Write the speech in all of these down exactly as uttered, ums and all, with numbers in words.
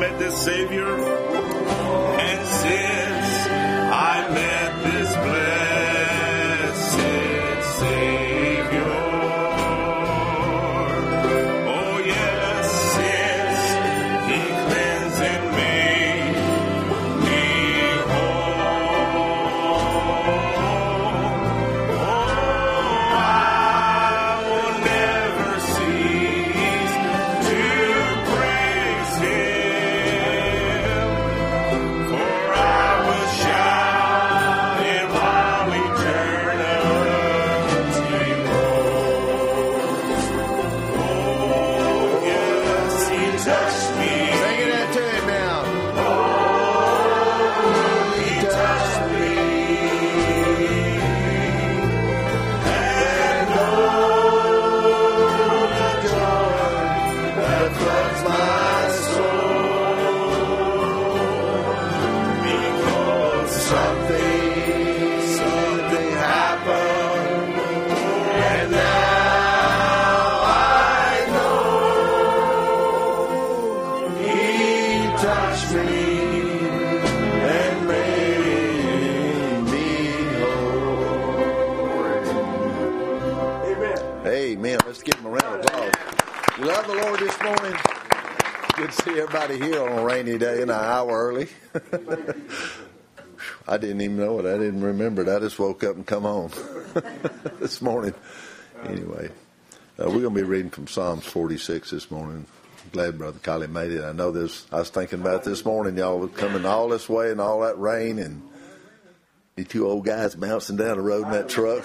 met this Savior, and since I met this blessed Savior, oh yes, since He cleansed and made me whole, oh, I will never cease to praise Him, for I will shout in while eternity rolls. Oh, yes, He touched me. Sing it out to him now. He touched me. And oh, the joy that floods my soul, because something, something happened, and now I know He touched me and made me whole. Amen. Let's give him a round of applause. You love the Lord this morning? Good to see everybody here on a rainy day and an hour early. I didn't even know it. I didn't remember it. I just woke up and come home this morning. Anyway, uh, we're going to be reading from Psalms forty-six this morning. I'm glad Brother Collie made it. I know this. I was thinking about it this morning. Y'all were coming all this way and all that rain, and you two old guys bouncing down the road in that truck.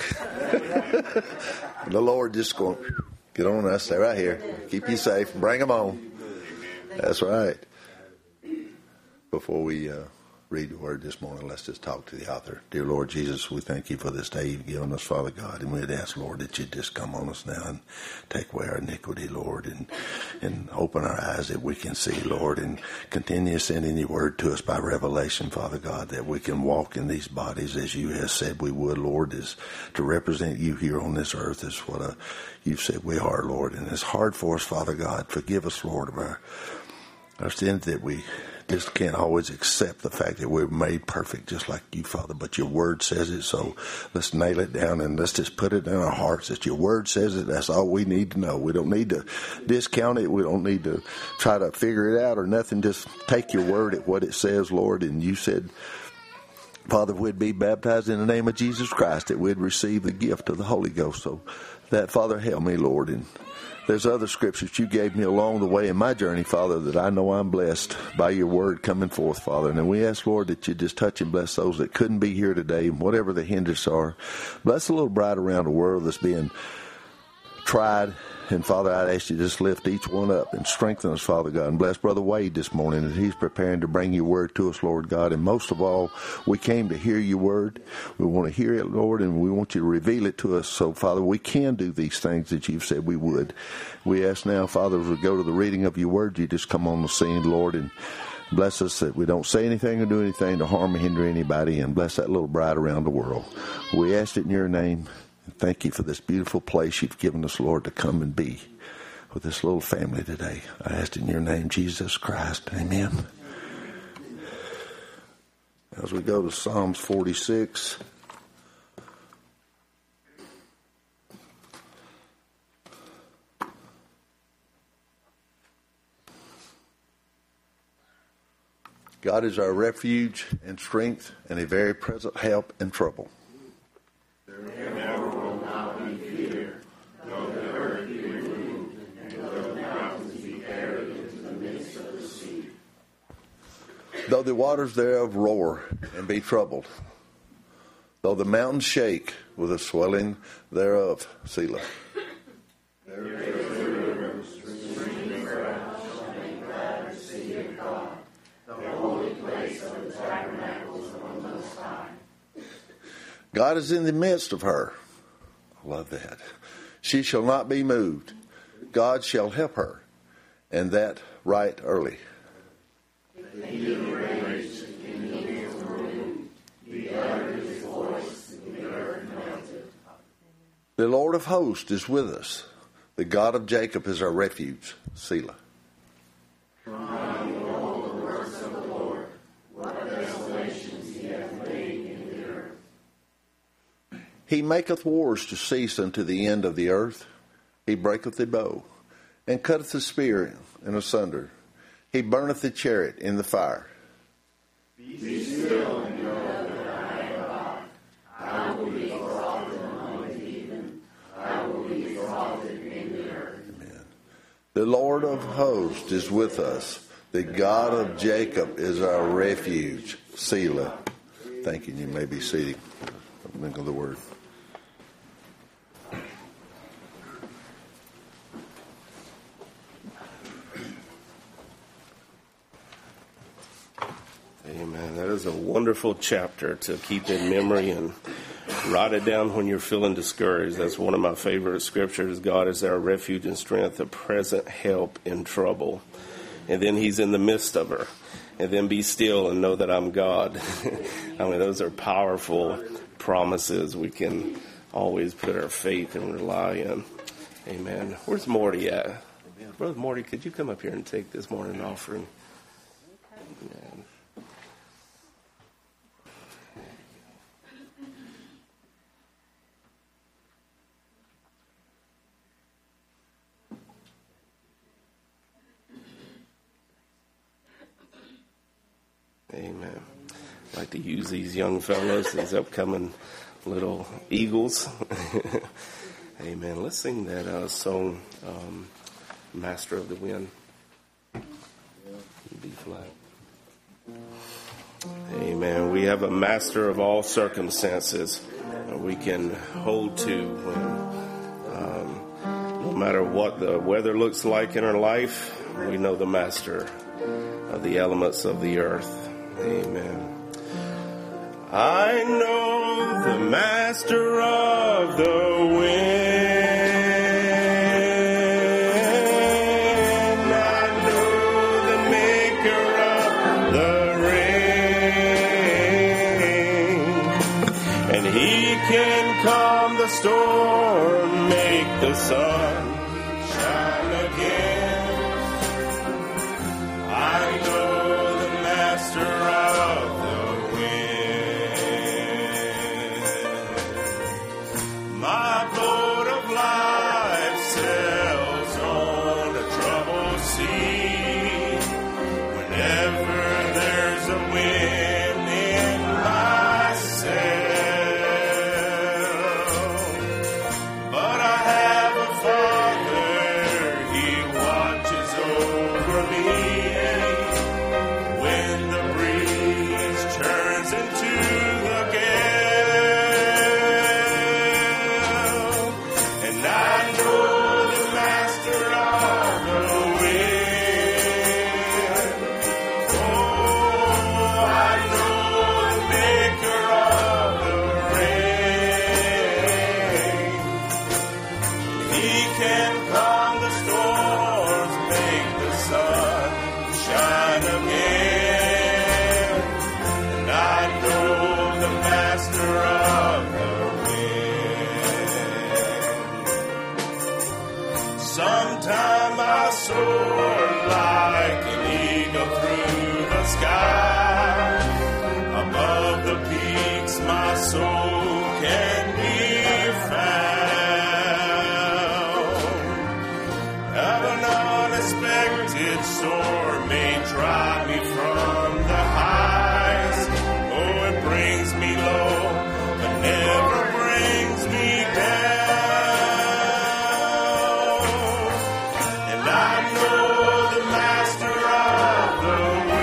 And the Lord just going, get on us, stay right here. Keep you safe. Bring them on. That's right. Before we uh, read the word this morning, let's just talk to the author. Dear Lord Jesus, we thank you for this day you've given us, Father God. And we'd ask, Lord, that you just come on us now and take away our iniquity, Lord, and, and open our eyes that we can see, Lord, and continue sending your word to us by revelation, Father God, that we can walk in these bodies as you have said we would, Lord, is to represent you here on this earth is what a, you've said we are, Lord. And it's hard for us, Father God. Forgive us, Lord, of our, our sins that we just can't always accept the fact that we're made perfect just like you, Father, but your word says it, so let's nail it down and let's just put it in our hearts that your word says it. That's all we need to know. We don't need to discount it. We don't need to try to figure it out or nothing. Just take your word at what it says, Lord. And you said, Father, we'd be baptized in the name of Jesus Christ, that we'd receive the gift of the Holy Ghost. So that, Father, help me, Lord. And there's other scriptures you gave me along the way in my journey, Father, that I know I'm blessed by your word coming forth, Father. And we ask, Lord, that you just touch and bless those that couldn't be here today, whatever the hindrances are. Bless the little bride around the world that's being tried. And, Father, I'd ask you to just lift each one up and strengthen us, Father God. And bless Brother Wade this morning as he's preparing to bring your word to us, Lord God. And most of all, we came to hear your word. We want to hear it, Lord, and we want you to reveal it to us. So, Father, we can do these things that you've said we would. We ask now, Father, as we go to the reading of your word, you just come on the scene, Lord, and bless us that we don't say anything or do anything to harm or hinder anybody. And bless that little bride around the world. We ask it in your name. Thank you for this beautiful place you've given us, Lord, to come and be with this little family today. I ask in your name, Jesus Christ. Amen. As we go to Psalms forty-six. God is our refuge and strength and a very present help in trouble. Though the waters thereof roar and be troubled, though the mountains shake with the swelling thereof, Selah. There is a river, streaming ground, shall make glad the city of God, the holy place of the tabernacles of the Most High. God is in the midst of her. I love that. She shall not be moved. God shall help her, and that right early. The Lord of hosts is with us. The God of Jacob is our refuge. Selah. From all the He maketh wars to cease unto the end of the earth. He breaketh the bow, and cutteth the spear in asunder. He burneth the chariot in the fire. Be still and know that I am God. I will be exalted among the heathen. I will be exalted in the earth. Amen. The Lord of hosts is with us. The God of Jacob is our refuge. Selah. Thank you. You may be seated. Think of the word. Amen. That is a wonderful chapter to keep in memory and write it down when you're feeling discouraged. That's one of my favorite scriptures. God is our refuge and strength, a present help in trouble. And then he's in the midst of her. And then be still and know that I'm God. I mean, those are powerful promises we can always put our faith and rely in. Amen. Where's Morty at? Amen. Brother Morty, could you come up here and take this morning offering? Amen. Amen. I'd like to use these young fellows, these upcoming little eagles. Amen. Let's sing that uh, song, um, Master of the Wind. B flat. Amen. We have a master of all circumstances we can hold to when, um, no matter what the weather looks like in our life, we know the master of the elements of the earth. Amen. I know the master of the wind. I know the maker of the rain. And he can calm the storm, make the sun shine again. I know the master of the wind. My boat of life sails on a troubled sea. Whenever there's a wind in my sail. But I have a Father, he watches over me. When the breeze turns into the gale, and I know the master of the wind. Oh, I know the maker of the rain. He can calm the storms, make the sun shine again. And I know the master of the wind. Sometime I soar like an eagle through the sky. Above the peaks my soul can be found. An unexpected storm may drive me from the highs. Oh, it brings me low, but never brings me down. And I know the master of the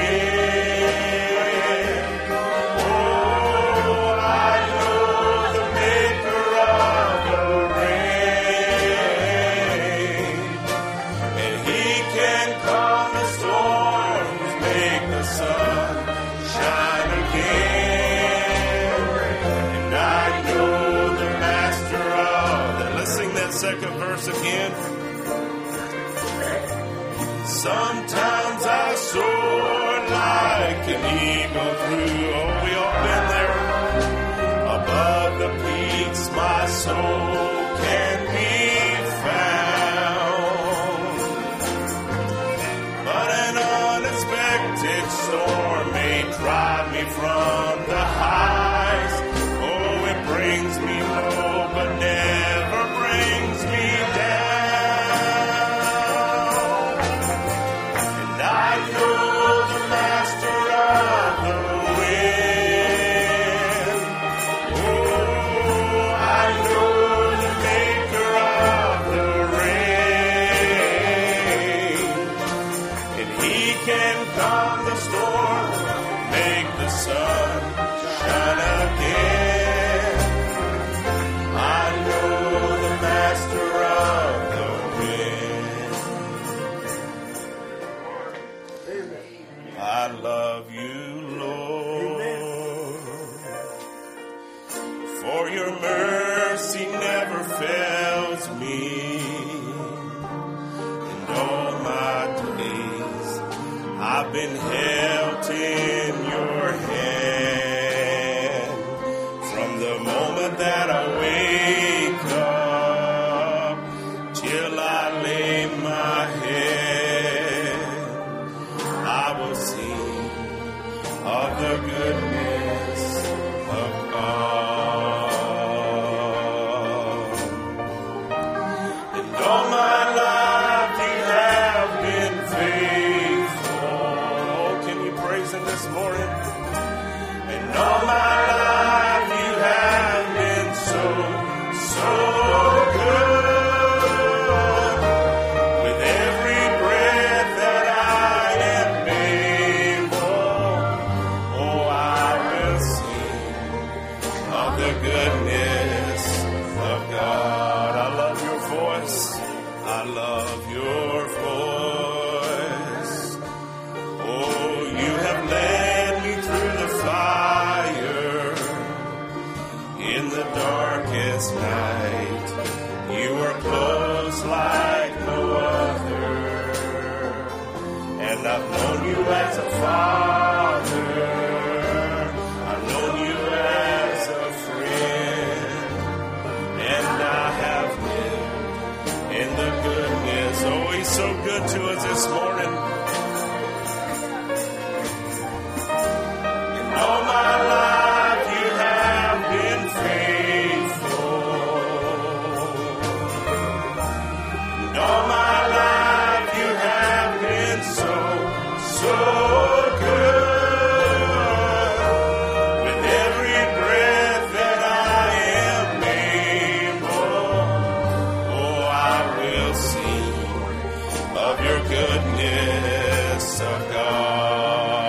wind. Oh, I know the maker of the rain. And he can calm the storms, make the sun shine again. And I know the master of the... Let's sing that second verse again. Sometimes I soar like an eagle through... Oh, we all been there. Above the peaks my soul can be found. But an unexpected storm may drive me from the highs. Oh, it brings me low, I've been held in your hand from the moment that I wake up till I lay my head. I will sing of the goodness of God. And all my life you have been faithful. Oh, can you praise him this morning? And all my life you have been so, so good. With every breath that I am able, oh, I will sing of the goodness of God. I love your voice. I love your voice. Oh, you have led me through the fire in the darkest night. You are close like no other, and I've known you as a father. I've known you as a friend, and I have lived in the goodness. Oh, he's so good to us this morning. And all my life you have been faithful. And all my life you have been so, so good. With every breath that I am able, oh, I will sing of your goodness of God.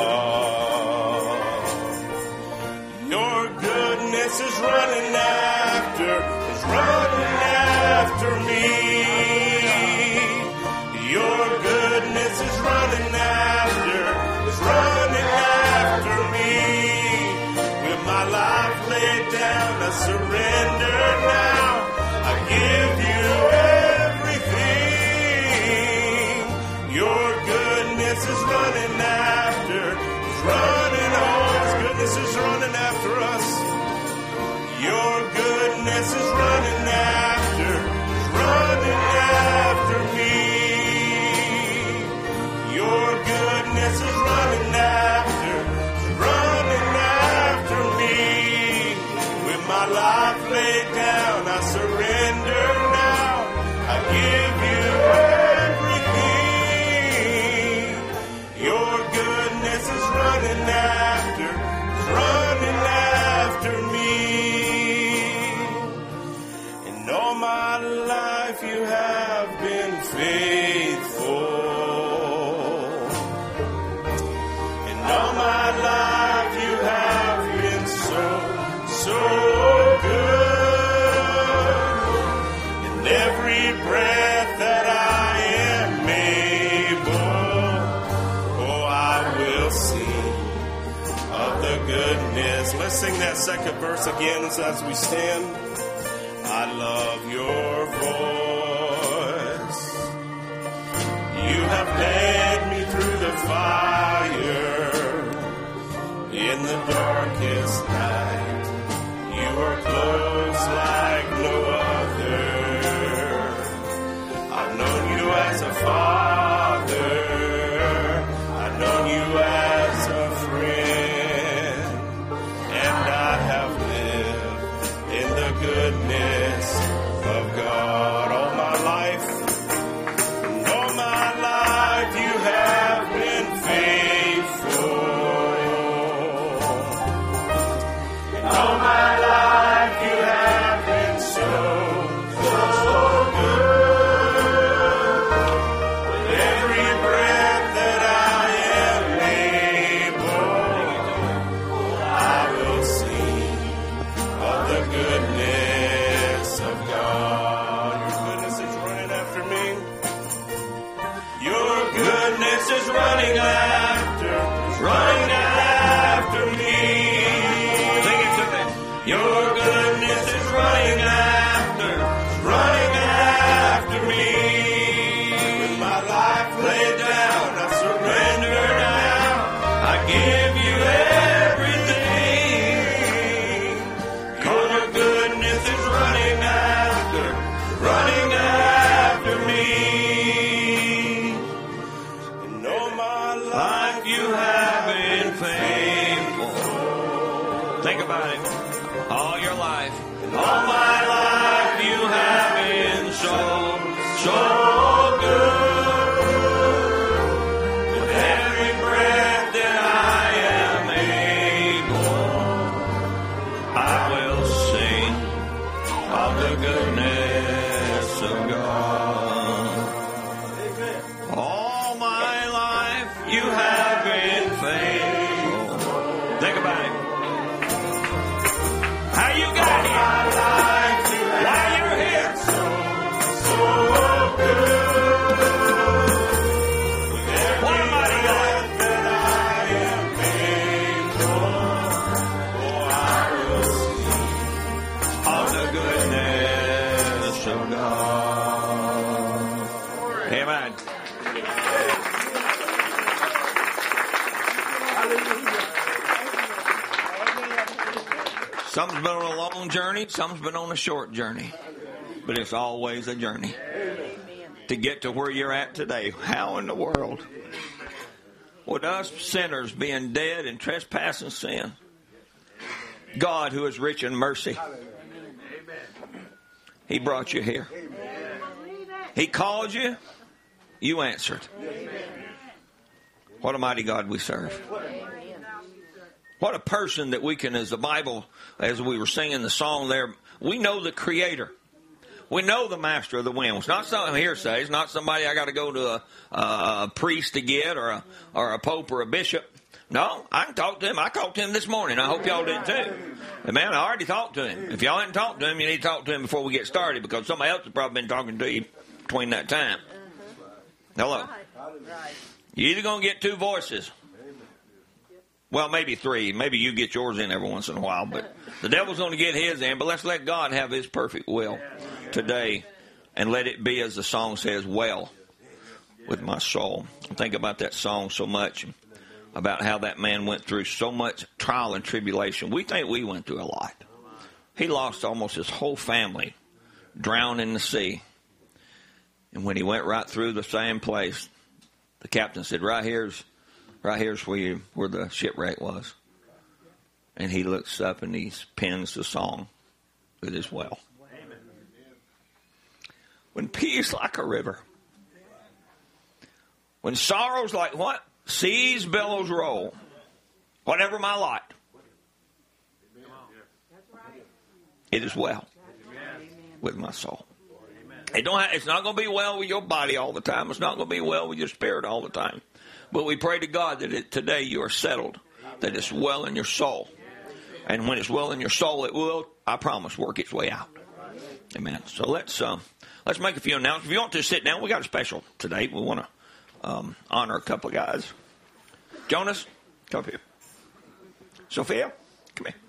Your goodness is running after, is running after me. Your goodness is running after, is running after me. With my life laid down, I surrender now. I give you everything. Your goodness is running after, is running, oh, his goodness is running after us. Your goodness is running after, is running after me. Your goodness is running after, is running after me. With my life laid down, I surrender now. I give you everything. Your goodness is running after, is running after me. And all my life you have been faithful. And all my life you have been so, so good. And every breath that I am able, oh, I will sing of the goodness. Let's sing that second verse again as we stand. I love your voice. You have led me through the fire in the darkest night. You are close like no other. I've known you as a father. I've known you as a friend, and I have lived in the goodness of God. All my life, and all my life you have been faithful. And all my life you have been so, so good. With every breath that I am able, I will sing of the goodness of God. Your goodness is running after me. Your goodness is running after, is running after me. Sing it to me. Your goodness is running after, running after me. With my life laid down, I surrender running after me. And all my life you have been faithful. Think about it. All your life. All my life you have been so, so good. With every breath that I am able, I will sing of the goodness of God. All my life you have been faithful. Think about it. How you got here? Why you're here? So, so good. What a mighty God that I am faithful. Oh, I will sing of the goodness of God. Amen. Some's been on a long journey, some's been on a short journey. But it's always a journey. To get to where you're at today. How in the world would us sinners being dead in trespass and sin, God who is rich in mercy, He brought you here. He called you, you answered. What a mighty God we serve. What a person that we can, as the Bible, as we were singing the song there, we know the Creator. We know the Master of the wind. It's not some hearsay. It's not somebody I got to go to a, a, a priest to get, or a or a pope or a bishop. No, I can talk to him. I talked to him this morning. I hope y'all did too. Man, I already talked to him. If y'all hadn't talked to him, you need to talk to him before we get started, because somebody else has probably been talking to you between that time. Hello. You're either going to get two voices. Well, maybe three. Maybe you get yours in every once in a while. But the devil's going to get his in. But let's let God have His perfect will today. And let it be, as the song says, well with my soul. I think about that song so much. About how that man went through so much trial and tribulation. We think we went through a lot. He lost almost his whole family. Drowned in the sea. And when he went right through the same place, the captain said, right here's Right here's where you, where the shipwreck was. And he looks up and he pens the song with his well. When peace like a river. When sorrows like what? Seas, billows roll. Whatever my lot. It is well with my soul. It don't have, it's not going to be well with your body all the time. It's not going to be well with your spirit all the time. But we pray to God that it, today you are settled, that it's well in your soul. And when it's well in your soul, it will, I promise, work its way out. Amen. So let's um, let's make a few announcements. If you want to sit down, we got a special today. We want to um, honor a couple of guys. Jonas, come up here. Sophia, come here.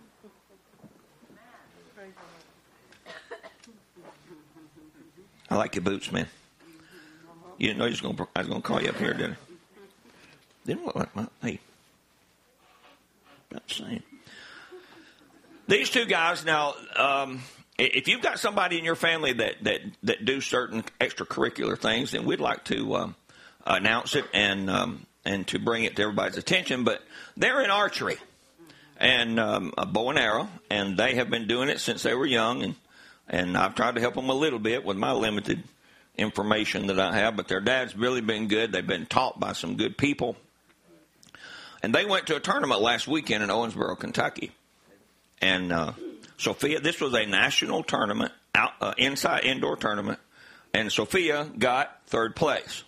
I like your boots, man. You didn't know you was gonna, I was going to call you up here, didn't I? Didn't look like my, hey, about the same. These two guys, now, um, if you've got somebody in your family that, that, that do certain extracurricular things, then we'd like to um, announce it and um, and to bring it to everybody's attention. But they're in archery and um, a bow and arrow, and they have been doing it since they were young, and, and I've tried to help them a little bit with my limited information that I have, but their dad's really been good. They've been taught by some good people. And they went to a tournament last weekend in Owensboro, Kentucky. And uh, Sophia, this was a national tournament, out, uh, inside indoor tournament, and Sophia got third place.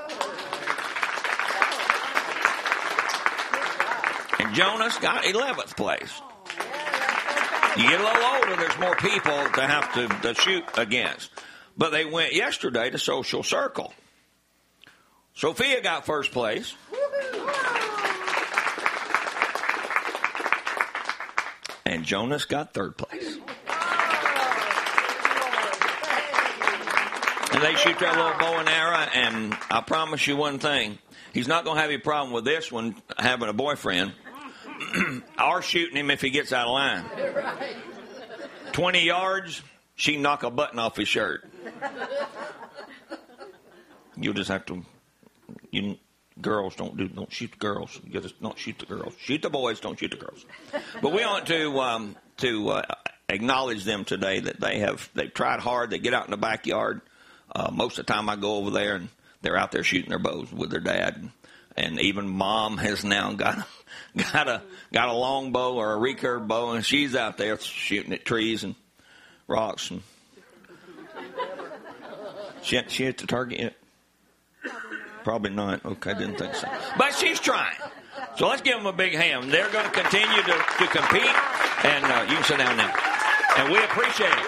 And Jonas got eleventh place. You get a little older, there's more people to have to, to shoot against. But they went yesterday to Social Circle. Sophia got first place. And Jonas got third place. And they shoot their little bow and arrow, and I promise you one thing. He's not going to have any problem with this one, having a boyfriend, or shooting him if he gets out of line. twenty yards, she can knock a button off his shirt. You'll just have to, you girls don't do, don't shoot the girls. You just don't shoot the girls. Shoot the boys, don't shoot the girls. But we want to, um, to uh, acknowledge them today that they have, they've tried hard. They get out in the backyard. Uh, most of the time I go over there and they're out there shooting their bows with their dad. And, and even Mom has now got, got a, got a long bow or a recurve bow, and she's out there shooting at trees and rocks. And she, she hit the target yet? Probably not. Okay, I didn't think so. But she's trying. So let's give them a big hand. They're going to continue to, to compete. And uh, you can sit down now. And we appreciate it.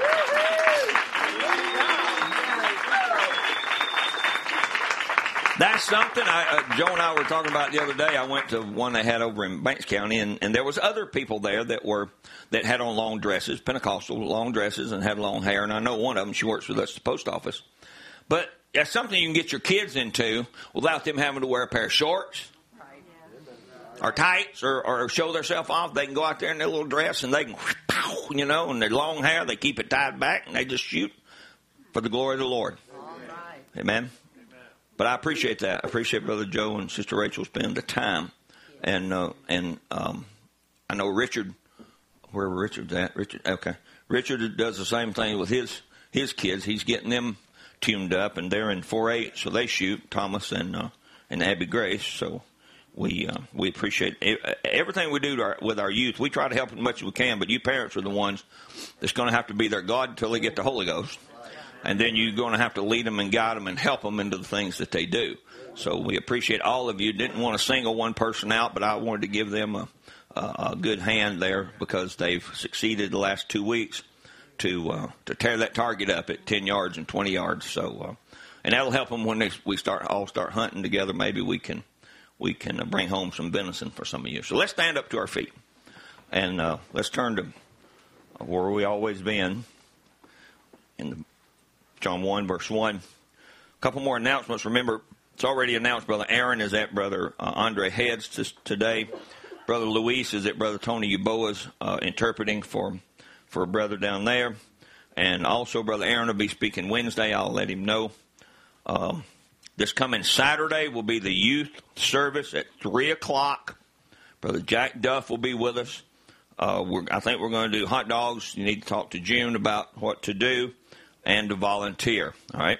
That's something. I, uh, Joe and I were talking about the other day. I went to one they had over in Banks County, and, and there was other people there that were that had on long dresses, Pentecostal long dresses, and had long hair. And I know one of them. She works with us at the post office. But that's something you can get your kids into without them having to wear a pair of shorts or tights or, or show themselves off. They can go out there in their little dress and they can, you know, and their long hair, they keep it tied back and they just shoot for the glory of the Lord. Amen. But I appreciate that. I appreciate Brother Joe and Sister Rachel spending the time. And uh, and um, I know Richard, wherever Richard's at, Richard, okay. Richard does the same thing with his his kids. He's getting them tuned up, and they're in four H, so they shoot, Thomas and uh, and Abby Grace. So we uh, we appreciate it. Everything we do to our, with our youth. We try to help as much as we can, but you parents are the ones that's going to have to be their God until they get the Holy Ghost. And then you're going to have to lead them and guide them and help them into the things that they do. So we appreciate all of you. Didn't want to single one person out, but I wanted to give them a, a, a good hand there because they've succeeded the last two weeks to uh, to tear that target up at ten yards and twenty yards. So, uh, and that'll help them when they, we start all start hunting together. Maybe we can we can uh, bring home some venison for some of you. So let's stand up to our feet and uh, let's turn to where we always been in the John one, verse one. A couple more announcements. Remember, it's already announced Brother Aaron is at Brother uh, Andre Heads t- today. Brother Luis is at Brother Tony Uboa's uh, interpreting for, for a brother down there. And also Brother Aaron will be speaking Wednesday. I'll let him know. Um, this coming Saturday will be the youth service at three o'clock. Brother Jack Duff will be with us. Uh, we're, I think we're going to do hot dogs. You need to talk to June about what to do. And to volunteer, all right,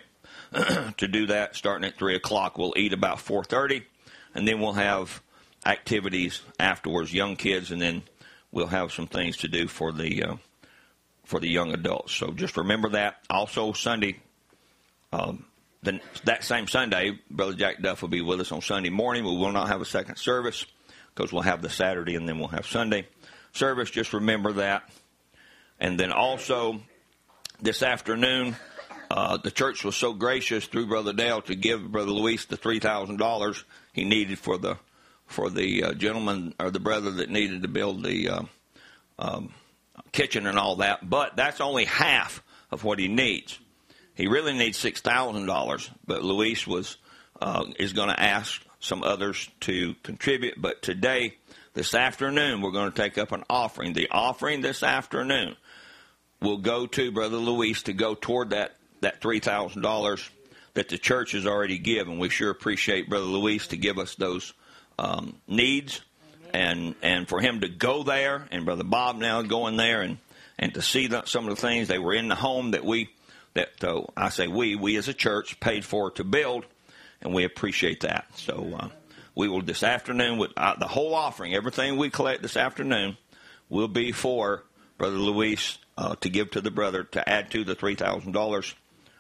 to do that starting at three o'clock. We'll eat about four thirty, and then we'll have activities afterwards, young kids, and then we'll have some things to do for the uh, for the young adults. So just remember that. Also, Sunday, um, the, that same Sunday, Brother Jack Duff will be with us on Sunday morning. We will not have a second service because we'll have the Saturday and then we'll have Sunday service. Just remember that. And then also, this afternoon, uh, the church was so gracious through Brother Dale to give Brother Luis the three thousand dollars he needed for the for the uh, gentleman or the brother that needed to build the uh, um, kitchen and all that. But that's only half of what he needs. He really needs six thousand dollars. But Luis was uh, is going to ask some others to contribute. But today, this afternoon, we're going to take up an offering. The offering this afternoon will go to Brother Luis to go toward that, that three thousand dollars that the church has already given. We sure appreciate Brother Luis to give us those um, needs and and for him to go there, and Brother Bob now going there and, and to see the, some of the things. They were in the home that we, that uh, I say we, we as a church paid for to build, and we appreciate that. So uh, we will this afternoon, with uh, the whole offering, everything we collect this afternoon will be for Brother Luis Uh, to give to the brother to add to the three thousand dollars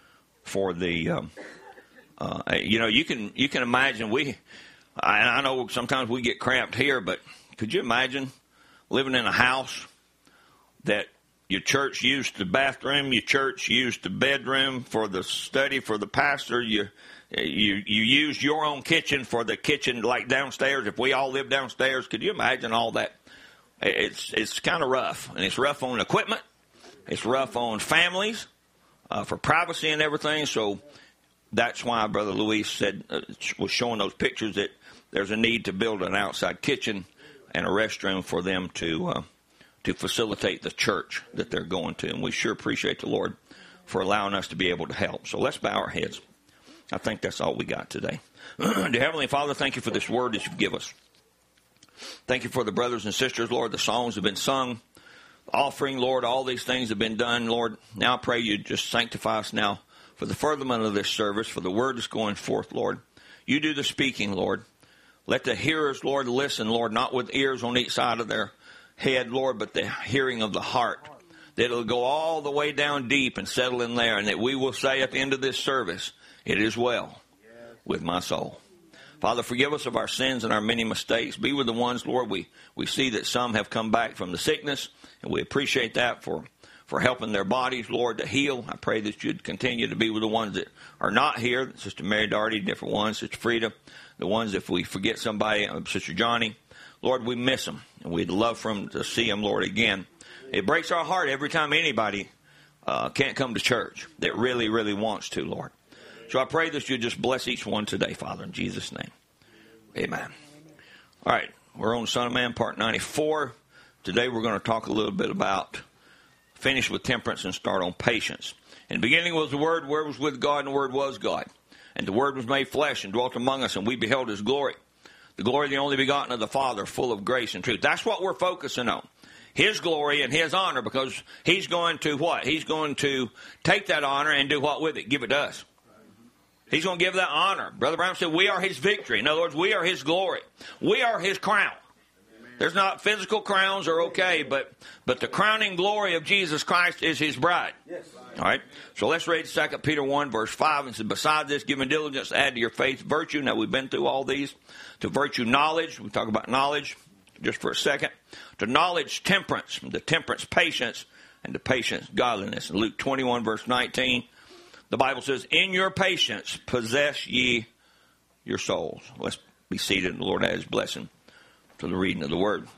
for the, um, uh, you know, you can you can imagine we, I, I know sometimes we get cramped here, but could you imagine living in a house that your church used the bathroom, your church used the bedroom for the study for the pastor, you you you used your own kitchen for the kitchen like downstairs. If we all lived downstairs, could you imagine all that? It's it's kind of rough, and it's rough on equipment. It's rough on families uh, for privacy and everything. So that's why Brother Luis said uh, was showing those pictures that there's a need to build an outside kitchen and a restroom for them to uh, to facilitate the church that they're going to. And we sure appreciate the Lord for allowing us to be able to help. So let's bow our heads. I think that's all we got today. Dear Heavenly Father, thank you for this word that you've given us. Thank you for the brothers and sisters, Lord. The songs have been sung. Offering, Lord, all these things have been done, Lord. Now I pray you just sanctify us now for the furtherment of this service, for the word that's going forth, Lord. You do the speaking, Lord. Let the hearers, Lord, listen, Lord, not with ears on each side of their head, Lord, but the hearing of the heart. That it'll go all the way down deep and settle in there, and that we will say at the end of this service, it is well with my soul. Father, forgive us of our sins and our many mistakes. Be with the ones, Lord, we, we see that some have come back from the sickness, and we appreciate that for, for helping their bodies, Lord, to heal. I pray that you'd continue to be with the ones that are not here, Sister Mary Darty, different ones, Sister Frida, the ones if we forget somebody, Sister Johnny. Lord, we miss them, and we'd love for them to see them, Lord, again. It breaks our heart every time anybody uh, can't come to church that really, really wants to, Lord. So I pray that you just bless each one today, Father, in Jesus' name. Amen. All right, we're on Son of Man, Part ninety-four. Today we're going to talk a little bit about, finish with temperance and start on patience. In the beginning was the Word, the Word was with God, and the Word was God. And the Word was made flesh and dwelt among us, and we beheld His glory. The glory of the only begotten of the Father, full of grace and truth. That's what we're focusing on. His glory and His honor, because He's going to what? He's going to take that honor and do what with it? Give it to us. He's going to give that honor. Brother Brown said, we are His victory. In other words, we are His glory. We are His crown. There's not physical crowns are okay, but, but the crowning glory of Jesus Christ is His bride. Yes. All right. So let's read Second Peter one, verse five. And says, besides this, giving diligence, add to your faith virtue. Now, we've been through all these. To virtue, knowledge. We talk about knowledge just for a second. To knowledge, temperance. The temperance, patience. And to patience, godliness. In Luke twenty-one, verse nineteen. The Bible says, in your patience possess ye your souls. Let's be seated, and the Lord add His blessing to the reading of the Word.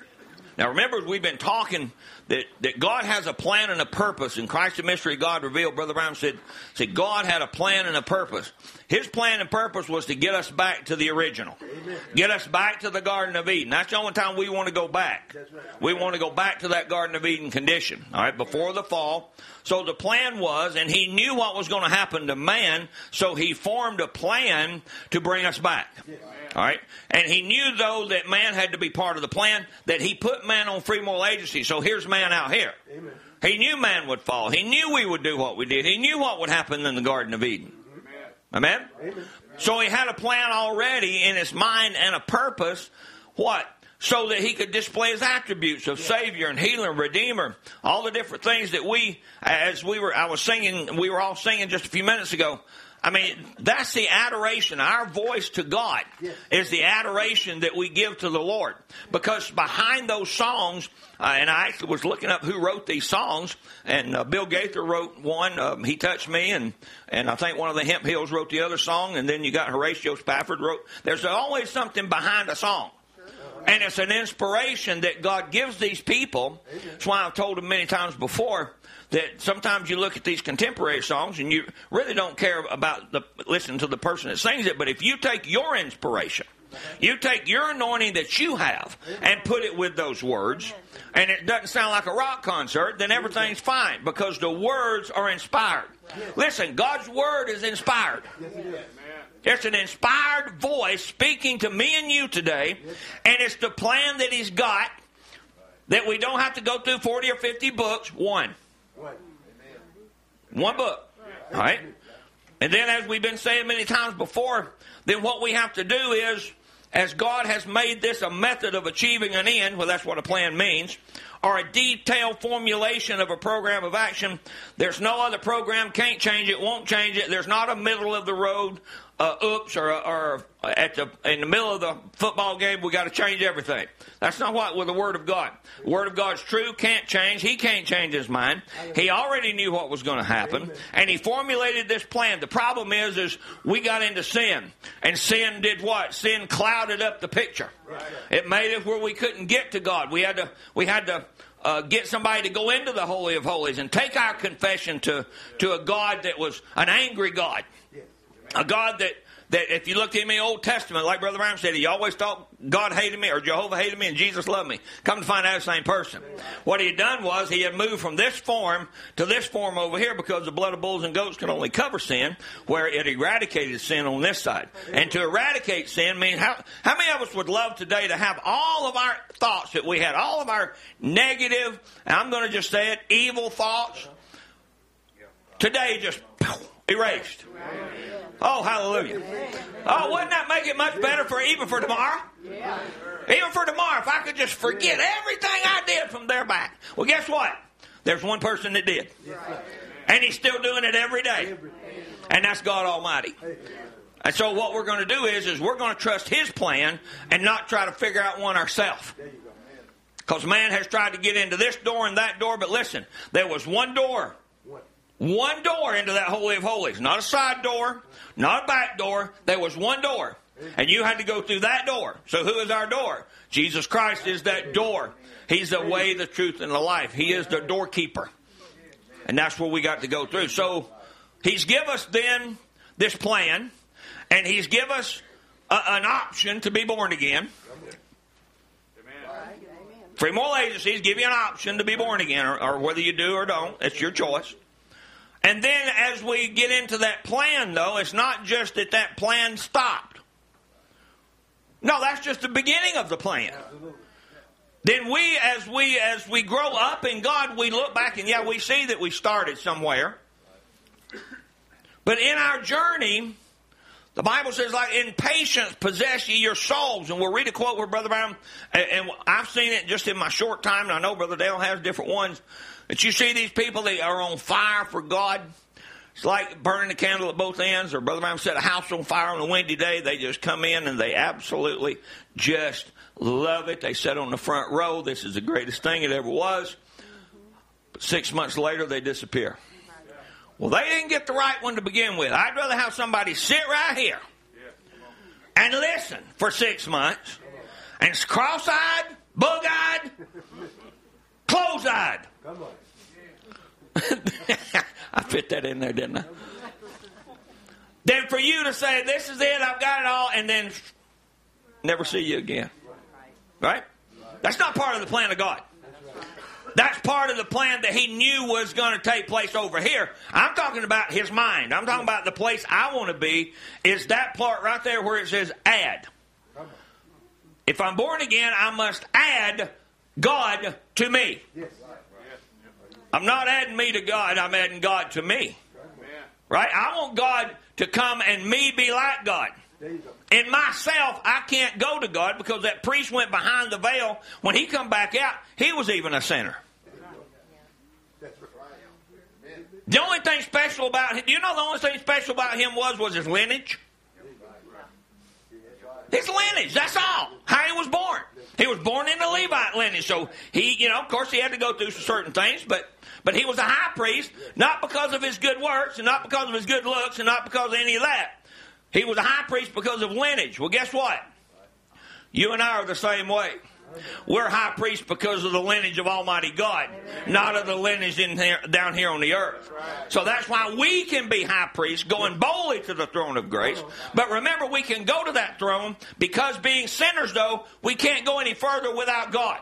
Now remember, we've been talking that, that God has a plan and a purpose. In Christ the mystery God revealed, Brother Brown said, said God had a plan and a purpose. His plan and purpose was to get us back to the original. Amen. Get us back to the Garden of Eden. That's the only time we want to go back. That's right. We want to go back to that Garden of Eden condition, all right, before the fall. So the plan was, and He knew what was going to happen to man, so He formed a plan to bring us back. All right? And He knew, though, that man had to be part of the plan, that He put man on free moral agency. So here's man out here. Amen. He knew man would fall. He knew we would do what we did. He knew what would happen in the Garden of Eden. Amen? Amen? Amen. So He had a plan already in His mind and a purpose. What? So that He could display His attributes of Savior and Healer and Redeemer. All the different things that we, as we were, I was singing, we were all singing just a few minutes ago. I mean, that's the adoration. Our voice to God is the adoration that we give to the Lord. Because behind those songs, uh, and I actually was looking up who wrote these songs, and uh, Bill Gaither wrote one, um, He Touched Me, and, and I think one of the Hemp Hills wrote the other song, and then you got Horatio Spafford wrote. There's always something behind a song. And it's an inspiration that God gives these people. That's why I've told them many times before that sometimes you look at these contemporary songs and you really don't care about the listening to the person that sings it. But if you take your inspiration, you take your anointing that you have and put it with those words, and it doesn't sound like a rock concert, then everything's fine because the words are inspired. Listen, God's Word is inspired. It's an inspired voice speaking to me and you today, and it's the plan that He's got that we don't have to go through forty or fifty books. One. One book. All right? And then, as we've been saying many times before, then what we have to do is, as God has made this a method of achieving an end, well, that's what a plan means, or a detailed formulation of a program of action. There's no other program, can't change it, won't change it. There's not a middle of the road, uh, oops, or, or at the in the middle of the football game, we got to change everything. That's not what with the Word of God. The Word of God's true, can't change. He can't change His mind. He already knew what was going to happen, and He formulated this plan. The problem is, is we got into sin, and sin did what? Sin clouded up the picture. It made it where we couldn't get to God. We had to, we had to uh, get somebody to go into the Holy of Holies and take our confession to, to a God that was an angry God. A God that, that if you look in the Old Testament, like Brother Brown said, he always thought God hated me or Jehovah hated me and Jesus loved me. Come to find out, the same person. What he had done was he had moved from this form to this form over here because the blood of bulls and goats can only cover sin, where it eradicated sin on this side. And to eradicate sin means, how, how many of us would love today to have all of our thoughts that we had, all of our negative, and I'm going to just say it, evil thoughts, today just erased. Oh, hallelujah. Oh, wouldn't that make it much better for even for tomorrow? Even for tomorrow, if I could just forget everything I did from there back. Well, guess what? There's one person that did. And he's still doing it every day. And that's God Almighty. And so what we're going to do is, is we're going to trust His plan and not try to figure out one ourselves. Because man has tried to get into this door and that door, but listen, there was one door. One door into that Holy of Holies. Not a side door, not a back door. There was one door. And you had to go through that door. So who is our door? Jesus Christ is that door. He's the way, the truth, and the life. He is the doorkeeper. And that's what we got to go through. So He's give us then this plan, and He's give us a, an option to be born again. Free moral agencies give you an option to be born again, or, or whether you do or don't. It's your choice. And then as we get into that plan, though, it's not just that that plan stopped. No, that's just the beginning of the plan. Then we, as we as we grow up in God, we look back and, yeah, we see that we started somewhere. But in our journey, the Bible says, like, in patience possess ye your souls. And we'll read a quote where Brother Brown, and, and I've seen it just in my short time, and I know Brother Dale has different ones. That you see these people that are on fire for God. It's like burning the candle at both ends. Or Brother Brown set a house on fire on a windy day. They just come in and they absolutely just love it. They sit on the front row. This is the greatest thing it ever was. But six months later, they disappear. Well, they didn't get the right one to begin with. I'd rather have somebody sit right here and listen for six months. And it's cross-eyed, bug-eyed, close-eyed. Come on. I fit that in there, didn't I? Then for you to say, this is it, I've got it all, and then never see you again. Right? That's not part of the plan of God. That's part of the plan that He knew was going to take place over here. I'm talking about His mind. I'm talking about the place I want to be, is that part right there where it says add. If I'm born again, I must add God to me. I'm not adding me to God, I'm adding God to me. Right? I want God to come and me be like God. In myself, I can't go to God because that priest went behind the veil. When he come back out, he was even a sinner. The only thing special about him, do you know the only thing special about him was, was his lineage? His lineage, that's all. How he was born. He was born in the Levite lineage. So he, you know, of course he had to go through certain things, but But he was a high priest, not because of his good works, and not because of his good looks, and not because of any of that. He was a high priest because of lineage. Well, guess what? You and I are the same way. We're high priests because of the lineage of Almighty God, not of the lineage in here, down here on the earth. So that's why we can be high priests, going boldly to the throne of grace. But remember, we can go to that throne because being sinners, though, we can't go any further without God.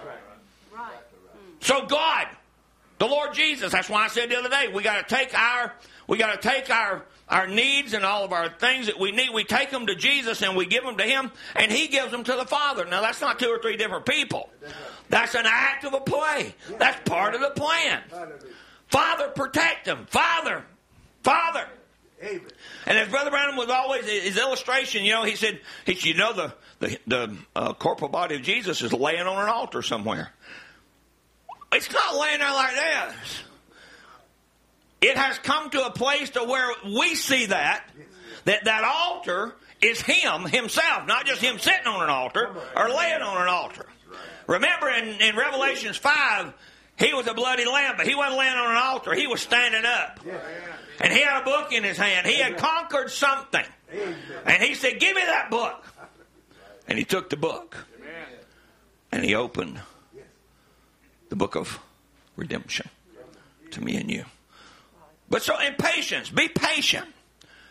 So God, the Lord Jesus, that's why I said the other day, we got to take our, we got to take our, our needs and all of our things that we need, we take them to Jesus and we give them to Him, and He gives them to the Father. Now, that's not two or three different people. That's an act of a play. That's part of the plan. Father, protect them. Father, Father. And as Brother Branham was always, his illustration, you know, he said, he said you know, the, the, the uh, corporal body of Jesus is laying on an altar somewhere. It's not laying there like this. It has come to a place to where we see that, that that altar is Him, Himself, not just Him sitting on an altar or laying on an altar. Remember in, in Revelations five, He was a bloody lamb, but He wasn't laying on an altar. He was standing up. And He had a book in His hand. He had conquered something. And He said, give me that book. And He took the book. And He opened the book of redemption to me and you. But so in patience, be patient.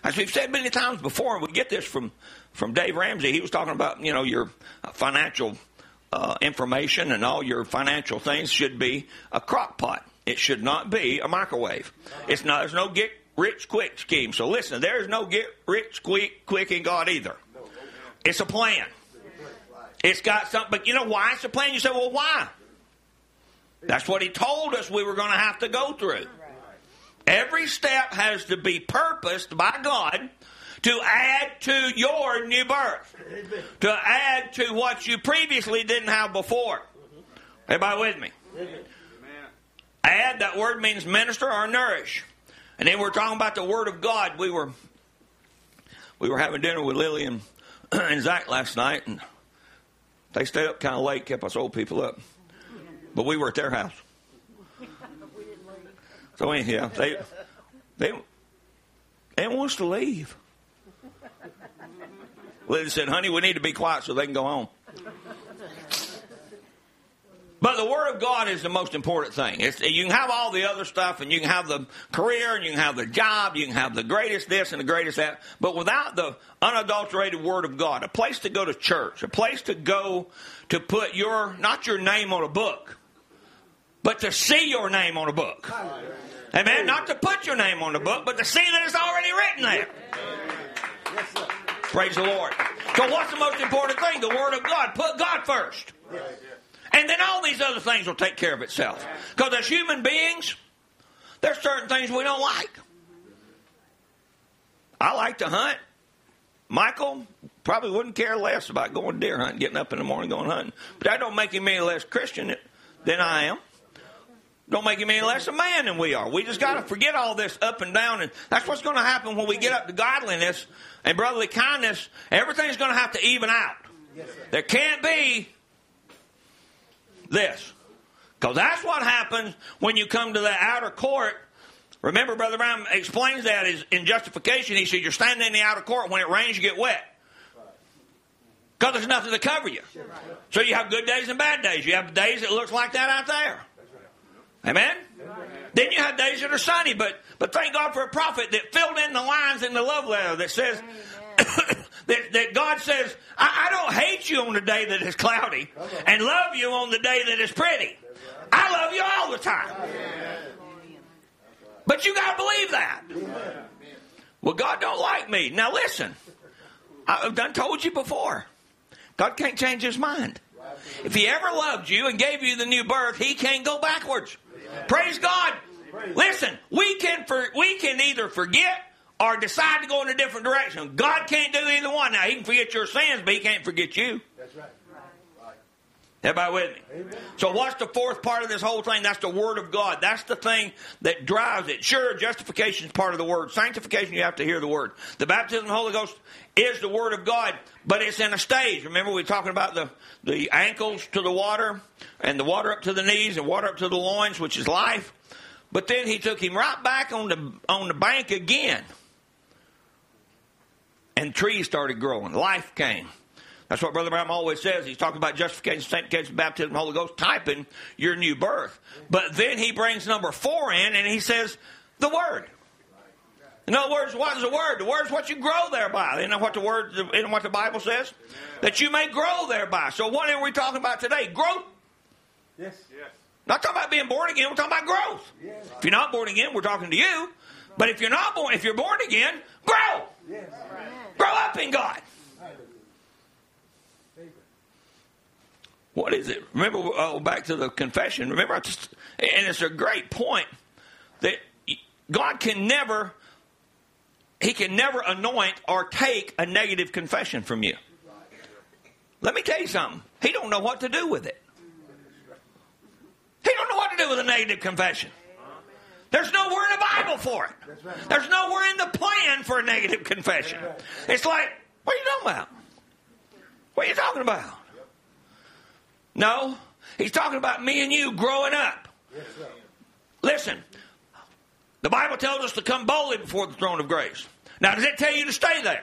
As we've said many times before, and we get this from, from Dave Ramsey. He was talking about, you know, your financial uh, information and all your financial things should be a crock pot. It should not be a microwave. It's not. There's no get rich quick scheme. So listen, there's no get rich quick quick in God either. It's a plan. It's got something. But you know why it's a plan? You say, well, why? That's what he told us we were going to have to go through. Every step has to be purposed by God to add to your new birth. To add to what you previously didn't have before. Everybody with me? Add, that word means minister or nourish. And then we're talking about the Word of God. We were we were having dinner with Lily and, and Zach last night, and they stayed up kind of late, kept us old people up. But we were at their house. So anyhow, they they they didn't want us to leave. Lily said, honey, we need to be quiet so they can go home. But the Word of God is the most important thing. It's, you can have all the other stuff, and you can have the career, and you can have the job, you can have the greatest this and the greatest that, but without the unadulterated Word of God, a place to go to church, a place to go to put your, not your name on a book, but to see your name on a book. Amen? Not to put your name on a book, but to see that it's already written there. Praise the Lord. So what's the most important thing? The Word of God. Put God first. And then all these other things will take care of itself. Because as human beings, there's certain things we don't like. I like to hunt. Michael probably wouldn't care less about going deer hunting, getting up in the morning going hunting. But that don't make him any less Christian than I am. Don't make him any less a man than we are. We just got to forget all this up and down. And that's what's going to happen when we get up to godliness and brotherly kindness. Everything's going to have to even out. There can't be this. Because that's what happens when you come to the outer court. Remember, Brother Brown explains that is in justification. He says you're standing in the outer court. When it rains, you get wet. Because there's nothing to cover you. So you have good days and bad days. You have days that looks like that out there. Amen? Then you have days that are sunny. But but thank God for a prophet that filled in the lines in the love letter that says that, that God says, I, I don't hate you on the day that is cloudy and love you on the day that is pretty. I love you all the time. But you got to believe that. Well, God don't like me. Now listen, I've done told you before. God can't change his mind. If he ever loved you and gave you the new birth, he can't go backwards. Praise God. Listen, we can for, we can either forget or decide to go in a different direction. God can't do either one. Now, he can forget your sins, but he can't forget you. That's right. Everybody with me? Amen. So what's the fourth part of this whole thing? That's the Word of God. That's the thing that drives it. Sure, justification is part of the Word. Sanctification, you have to hear the Word. The baptism of the Holy Ghost is the Word of God, but it's in a stage. Remember, we were talking about the, the ankles to the water, and the water up to the knees, and water up to the loins, which is life. But then he took him right back on the on the bank again. And trees started growing. Life came. That's what Brother Branham always says. He's talking about justification, sanctification, baptism, Holy Ghost, typing your new birth. But then he brings number four in, and he says, the Word. In other words, what is the Word? The Word is what you grow thereby. You know what the Word, you know what the Bible says? That you may grow thereby. So what are we talking about today? Growth. Yes. Yes. Not talking about being born again. We're talking about growth. Yes. If you're not born again, we're talking to you. But if you're not born, if you're born again, grow. Yes. Grow up in God. What is it? Remember, oh, back to the confession. Remember, I just, and it's a great point that God can never, he can never anoint or take a negative confession from you. Let me tell you something. He don't know what to do with it. He don't know what to do with a negative confession. There's nowhere in the Bible for it. There's nowhere in the plan for a negative confession. It's like, what are you talking about? What are you talking about? No, he's talking about me and you growing up. Listen, the Bible tells us to come boldly before the throne of grace. Now, does it tell you to stay there?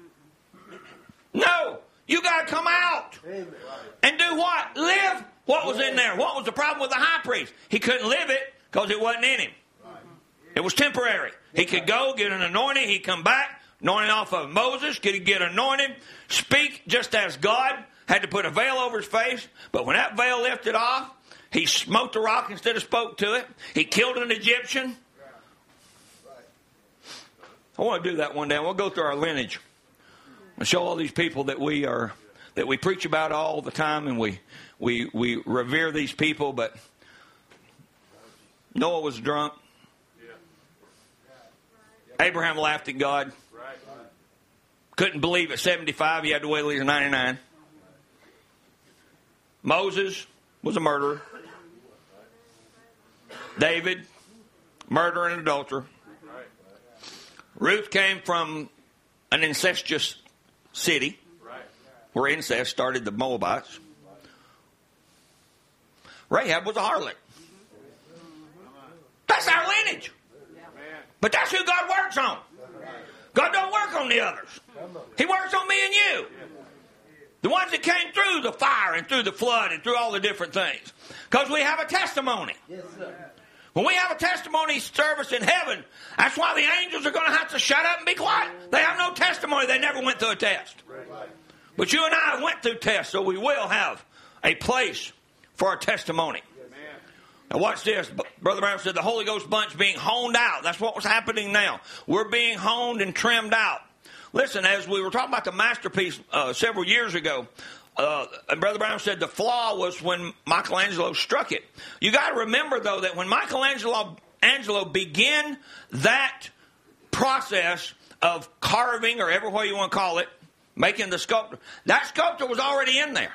No, you got to come out and do what? Live what was in there. What was the problem with the high priest? He couldn't live it because it wasn't in him. It was temporary. He could go, get an anointing, he'd come back, anointing off of him. Moses could get anointed, speak just as God, had to put a veil over his face. But when that veil lifted off, he smote the rock instead of spoke to it. He killed an Egyptian. I want to do that one day. We'll go through our lineage and show all these people that we are, that we preach about all the time, and we we we revere these people. But Noah was drunk. Abraham laughed at God. Couldn't believe at seventy-five he had to wait till he was ninety-nine. Moses was a murderer. David, murderer and adulterer. Ruth came from an incestuous city where incest started the Moabites. Rahab was a harlot. That's our lineage. But that's who God works on. God don't work on the others. He works on me and you. The ones that came through the fire and through the flood and through all the different things. Because we have a testimony. Yes, sir. When we have a testimony service in heaven, that's why the angels are going to have to shut up and be quiet. They have no testimony. They never went through a test. But you and I went through tests, so we will have a place for our testimony. Now watch this. Brother Brown said the Holy Ghost bunch being honed out. That's what was happening now. We're being honed and trimmed out. Listen, as we were talking about the masterpiece uh, several years ago, uh, and Brother Brown said the flaw was when Michelangelo struck it. You got to remember, though, that when Michelangelo Angelo began that process of carving, or everywhere you want to call it, making the sculpture, that sculpture was already in there.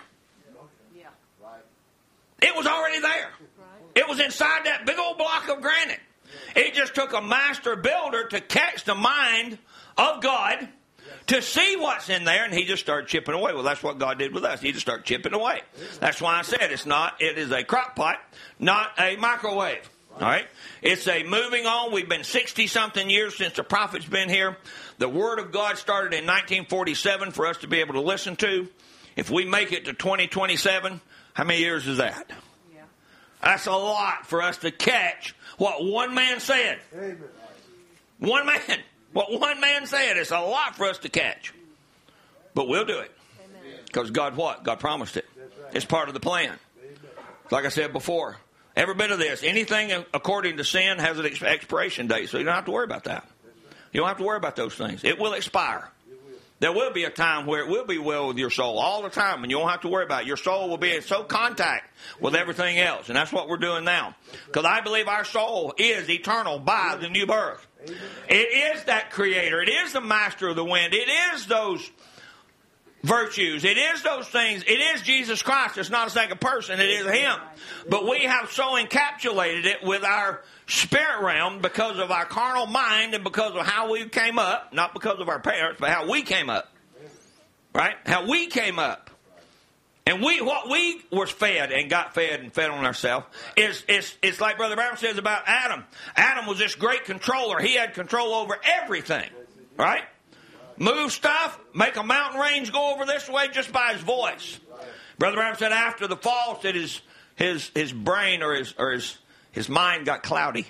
It was already there. It was inside that big old block of granite. It just took a master builder to catch the mind of God to see what's in there, and he just started chipping away. Well, that's what God did with us. He just started chipping away. That's why I said it's not, it is a crock pot, not a microwave. All right? It's a moving on. We've been sixty-something years since the prophet's been here. The Word of God started in nineteen forty-seven for us to be able to listen to. If we make it to twenty twenty-seven, how many years is that? Yeah. That's a lot for us to catch what one man said. Amen. One man. What one man said, it's a lot for us to catch. But we'll do it. Because God what? God promised it. It's part of the plan. Like I said before, every bit of this, anything according to sin has an expiration date, so you don't have to worry about that. You don't have to worry about those things. It will expire. There will be a time where it will be well with your soul all the time, and you won't have to worry about it. Your soul will be in so contact with everything else, and that's what we're doing now. Because I believe our soul is eternal by the new birth. It is that creator. It is the master of the wind. It is those virtues. It is those things. It is Jesus Christ. It's not a second person. It is Him. But we have so encapsulated it with our spirit realm because of our carnal mind and because of how we came up. Not because of our parents, but how we came up. Right? How we came up. And we, what we were fed and got fed and fed on ourselves is, is, it's like Brother Brown says about Adam. Adam was this great controller. He had control over everything. Right? Move stuff, make a mountain range go over this way just by his voice. Brother Brown said after the fall, said his, his, his brain or his, or his, his mind got cloudy.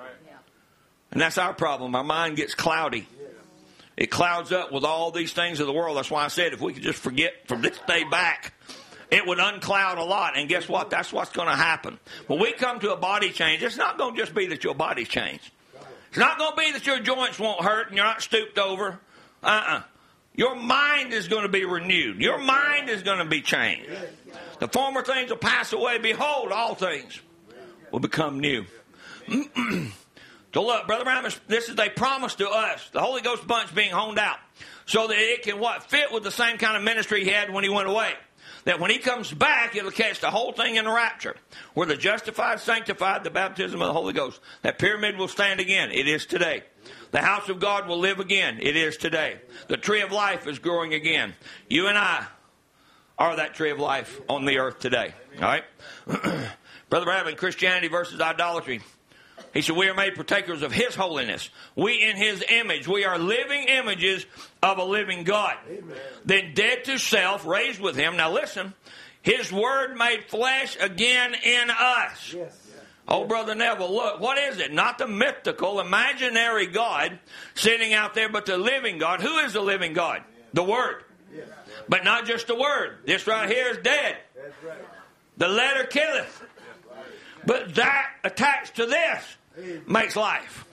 And that's our problem. Our mind gets cloudy. It clouds up with all these things of the world. That's why I said if we could just forget from this day back, it would uncloud a lot. And guess what? That's what's going to happen. When we come to a body change, it's not going to just be that your body's changed. It's not going to be that your joints won't hurt and you're not stooped over. Uh-uh. Your mind is going to be renewed. Your mind is going to be changed. The former things will pass away. Behold, all things will become new. So look, Brother Brown, this is a promise to us. The Holy Ghost bunch being honed out. So that it can what? Fit with the same kind of ministry he had when he went away. That when he comes back, it'll catch the whole thing in the rapture. Where the justified, sanctified, the baptism of the Holy Ghost. That pyramid will stand again. It is today. The house of God will live again. It is today. The tree of life is growing again. You and I are that tree of life on the earth today. All right? Brother Brown, in Christianity versus idolatry, he said, we are made partakers of His holiness. We in His image. We are living images of a living God. Amen. Then dead to self, raised with Him. Now listen, His word made flesh again in us. Yes. Oh, Brother Neville, look, what is it? Not the mythical, imaginary God sitting out there, but the living God. Who is the living God? The Word. But not just the Word. This right here is dead. The letter killeth. But that attached to this makes life.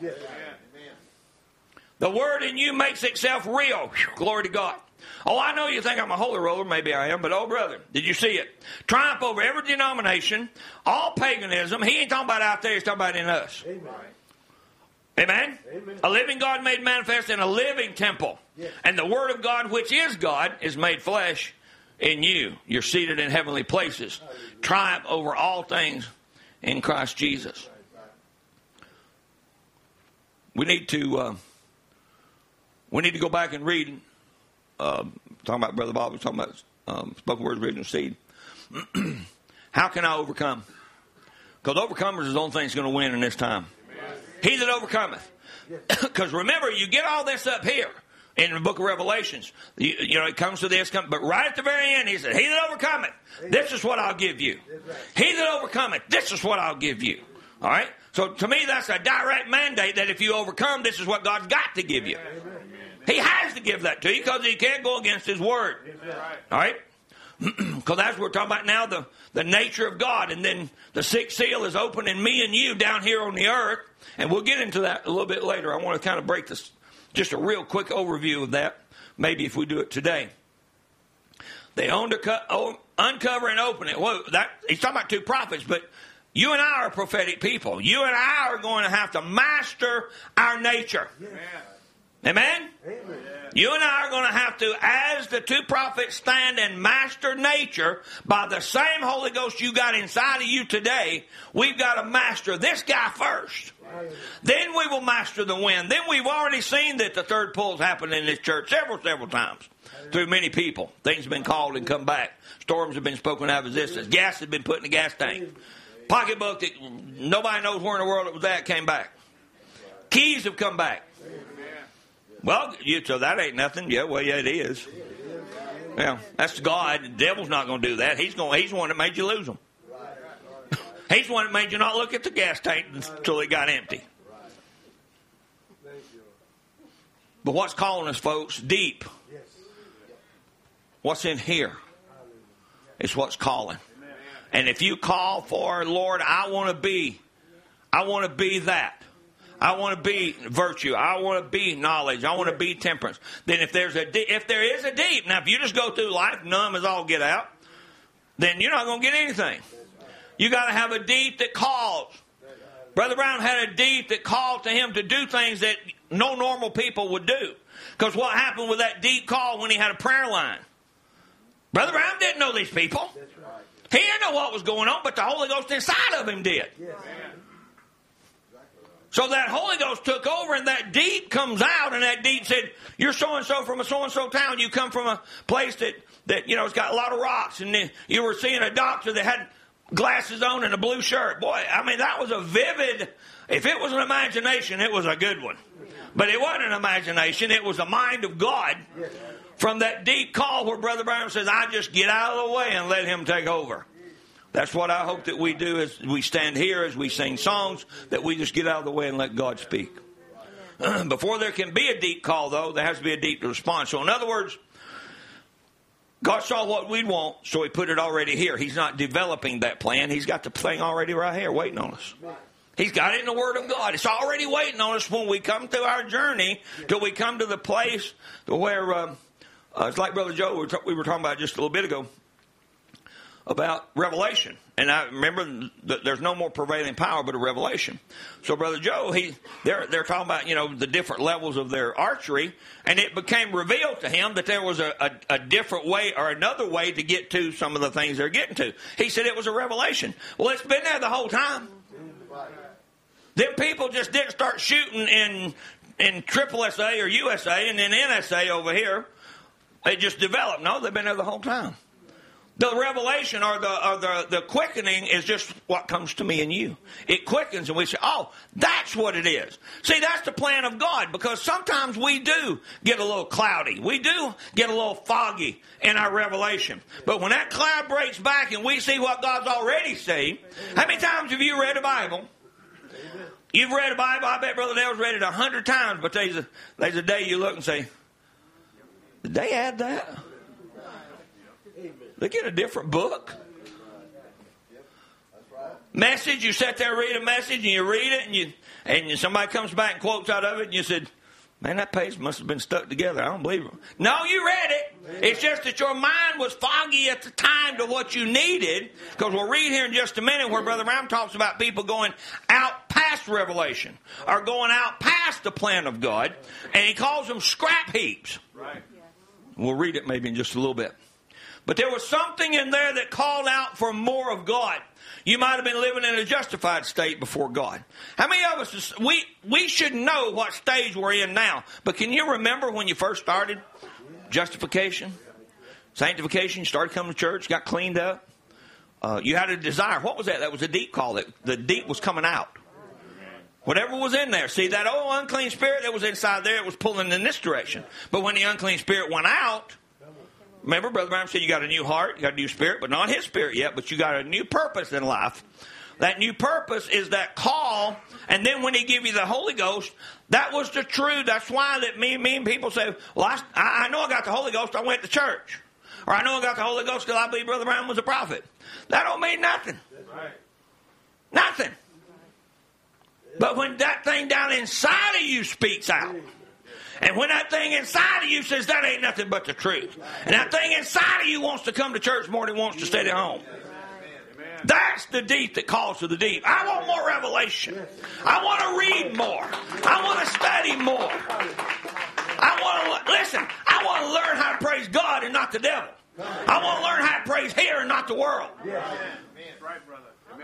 The Word in you makes itself real. Whew, glory to God. Oh, I know you think I'm a holy roller. Maybe I am. But, oh, brother, did you see it? Triumph over every denomination, all paganism. He ain't talking about out there. He's talking about in us. Amen? Amen? Amen. A living God made manifest in a living temple. Yes. And the Word of God, which is God, is made flesh in you. You're seated in heavenly places. Hallelujah. Triumph over all things in Christ Jesus. We need to uh, we need to go back and read. Uh, talking about Brother Bob was talking about um, spoken words, original seed. How can I overcome? Because overcomers is the only thing that's going to win in this time. Amen. He that overcometh. Because remember, you get all this up here in the book of Revelations. You, you know, it comes to this, come, but right at the very end, he said, he that overcometh, this is what I'll give you. He that overcometh, this is what I'll give you. All right? So to me, that's a direct mandate that if you overcome, this is what God's got to give you. Amen. He has to give that to you because he can't go against his word. All right? Because that's what we're talking about now, the, the nature of God. And then the sixth seal is opening me and you down here on the earth. And we'll get into that a little bit later. I want to kind of break this, just a real quick overview of that, maybe if we do it today. They underco- uncover and open it. Well, that, he's talking about two prophets, but you and I are prophetic people. You and I are going to have to master our nature. Amen. Amen? Amen? You and I are going to have to, as the two prophets stand and master nature, by the same Holy Ghost you got inside of you today, we've got to master this guy first. Right. Then we will master the wind. Then we've already seen that the third pull's happened in this church several, several times through many people. Things have been called and come back. Storms have been spoken out of existence. Gas has been put in the gas tank. Pocketbook that nobody knows where in the world it was at came back. Keys have come back. Well, you, so that ain't nothing. Yeah, well, yeah, it is. Yeah, that's God. The devil's not going to do that. He's going. He's the one that made you lose them. He's the one that made you not look at the gas tank until it got empty. But what's calling us, folks? Deep. What's in here is what's calling. And if you call for, Lord, I want to be, I want to be that. I want to be virtue. I want to be knowledge. I want to be temperance. Then if there's a de- if there is a deep, now if you just go through life numb as all get out, then you're not going to get anything. You got to have a deep that calls. Brother Brown had a deep that called to him to do things that no normal people would do. Because what happened with that deep call when he had a prayer line? Brother Brown didn't know these people. He didn't know what was going on, but the Holy Ghost inside of him did. So that Holy Ghost took over, and that deep comes out, and that deep said, you're so-and-so from a so-and-so town. You come from a place that, that you know, it's got a lot of rocks. And then you were seeing a doctor that had glasses on and a blue shirt. Boy, I mean, that was a vivid, if it was an imagination, it was a good one. But it wasn't an imagination. It was the mind of God from that deep call where Brother Brown says, I just get out of the way and let him take over. That's what I hope that we do as we stand here, as we sing songs, that we just get out of the way and let God speak. Before there can be a deep call, though, there has to be a deep response. So in other words, God saw what we'd want, so he put it already here. He's not developing that plan. He's got the thing already right here waiting on us. He's got it in the Word of God. It's already waiting on us when we come through our journey till we come to the place where, uh, uh, it's like Brother Joe, we were, t- we were talking about just a little bit ago, about revelation. And I remember that there's no more prevailing power but a revelation. So Brother Joe, he they're they're talking about, you know, the different levels of their archery, and it became revealed to him that there was a, a, a different way or another way to get to some of the things they're getting to. He said it was a revelation. Well, it's been there the whole time. Them people just didn't start shooting in in triple S A or U S A and then N S A over here. They just developed. No, they've been there the whole time. The revelation or the or the, the quickening is just what comes to me and you. It quickens and we say, oh, that's what it is. See, that's the plan of God, because sometimes we do get a little cloudy. We do get a little foggy in our revelation. But when that cloud breaks back and we see what God's already seen, how many times have you read the Bible? You've read the Bible. I bet Brother Dale's read it a hundred times, but there's a, there's a day you look and say, did they add that? They get a different book. Message, you sit there, read a message, and you read it, and you and somebody comes back and quotes out of it, and you said, man, that page must have been stuck together. I don't believe it. No, you read it. It's just that your mind was foggy at the time to what you needed, because we'll read here in just a minute where Brother Brown talks about people going out past revelation, or going out past the plan of God, and he calls them scrap heaps. Right. We'll read it maybe in just a little bit. But there was something in there that called out for more of God. You might have been living in a justified state before God. How many of us, we, we should know what stage we're in now. But can you remember when you first started? Justification, sanctification, you started coming to church, got cleaned up. Uh, you had a desire. What was that? That was a deep call. That the deep was coming out. Whatever was in there. See, that old unclean spirit that was inside there, it was pulling in this direction. But when the unclean spirit went out, remember, Brother Brown said you got a new heart, you got a new spirit, but not his spirit yet, but you got a new purpose in life. That new purpose is that call, and then when he give you the Holy Ghost, that was the truth. That's why that me, me and people say, well, I, I know I got the Holy Ghost, I went to church. Or I know I got the Holy Ghost because I believe Brother Brown was a prophet. That don't mean nothing. Right. Nothing. But when that thing down inside of you speaks out, and when that thing inside of you says that ain't nothing but the truth, and that thing inside of you wants to come to church more than it wants to stay at home, that's the deep that calls to the deep. I want more revelation. I want to read more. I want to study more. I want to, listen, I want to learn how to praise God and not the devil. I want to learn how to praise here and not the world. Right, brother. Amen.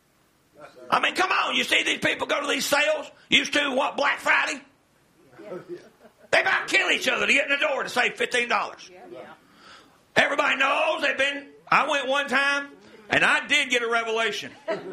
I mean, come on. You see these people go to these sales, used to, what, Black Friday? They about kill each other to get in the door to save fifteen dollars. Everybody knows they've been, I went one time, and I did get a revelation.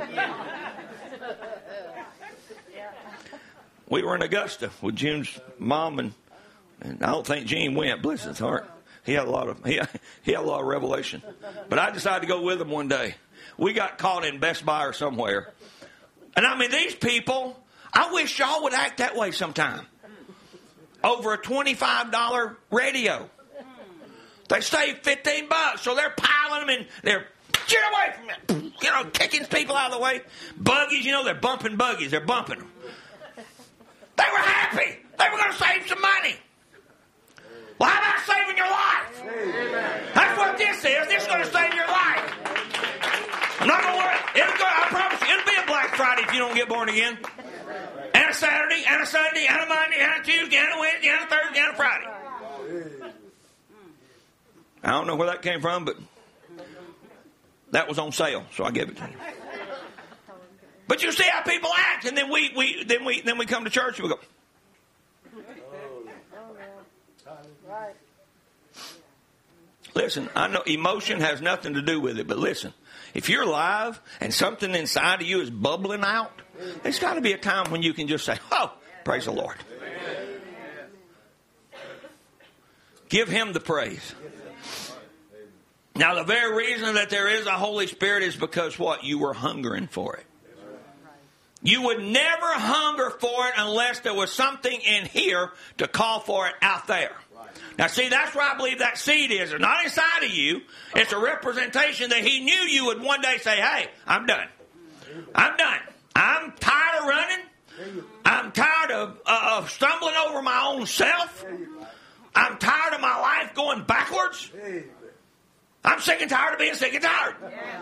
We were in Augusta with June's mom, and, and I don't think Gene went, bless his heart. He had a lot of he, he had a lot of revelation. But I decided to go with him one day. We got caught in Best Buy or somewhere. And I mean, these people, I wish y'all would act that way sometime. Over a twenty-five dollars radio. They save fifteen bucks, so they're piling them and they're, get away from it, you know, kicking people out of the way. Buggies, you know, they're bumping buggies. They're bumping them. They were happy. They were going to save some money. Well, how about saving your life? That's what this is. This is going to save your life. I'm not going to worry. It'll go, I promise you, it'll be a Black Friday if you don't get born again. And a Saturday, and a Sunday, and a Monday, and a Tuesday, and a Wednesday, and a Thursday, and a Friday. I don't know where that came from, but that was on sale, so I gave it to you. But you see how people act, and then we, we then we then we come to church and we go. Listen, I know emotion has nothing to do with it, but listen, if you're alive and something inside of you is bubbling out, there's got to be a time when you can just say, oh, praise the Lord. Give him the praise. Now, the very reason that there is a Holy Spirit is because what? You were hungering for it. You would never hunger for it unless there was something in here to call for it out there. Now, see, that's where I believe that seed is. It's not inside of you. It's a representation that he knew you would one day say, hey, I'm done. I'm done. I'm tired of running. I'm tired of, uh, of stumbling over my own self. I'm tired of my life going backwards. I'm sick and tired of being sick and tired.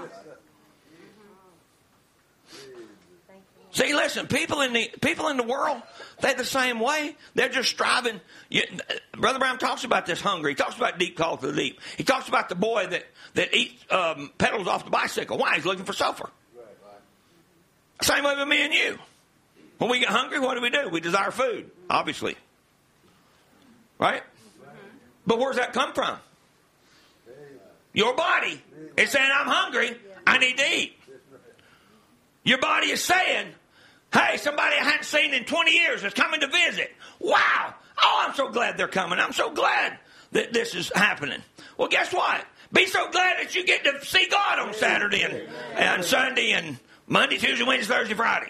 See, listen, people in the people in the world, they're the same way. They're just striving. You, Brother Brown talks about this hunger. He talks about deep call to the deep. He talks about the boy that, that eats um, pedals off the bicycle. Why? He's looking for sulfur. Right, right. Same way with me and you. When we get hungry, what do we do? We desire food, obviously. Right? But where's that come from? Your body is saying, I'm hungry, I need to eat. Your body is saying, hey, somebody I hadn't seen in twenty years is coming to visit. Wow. Oh, I'm so glad they're coming. I'm so glad that this is happening. Well, guess what? Be so glad that you get to see God on Saturday and, and Sunday and Monday, Tuesday, Wednesday, Thursday, Friday.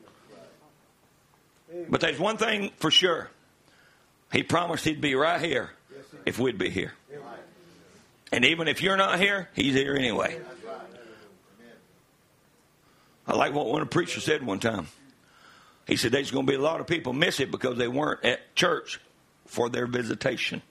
But there's one thing for sure. He promised he'd be right here if we'd be here. And even if you're not here, he's here anyway. I like what one preacher said one time. He said there's going to be a lot of people miss it because they weren't at church for their visitation.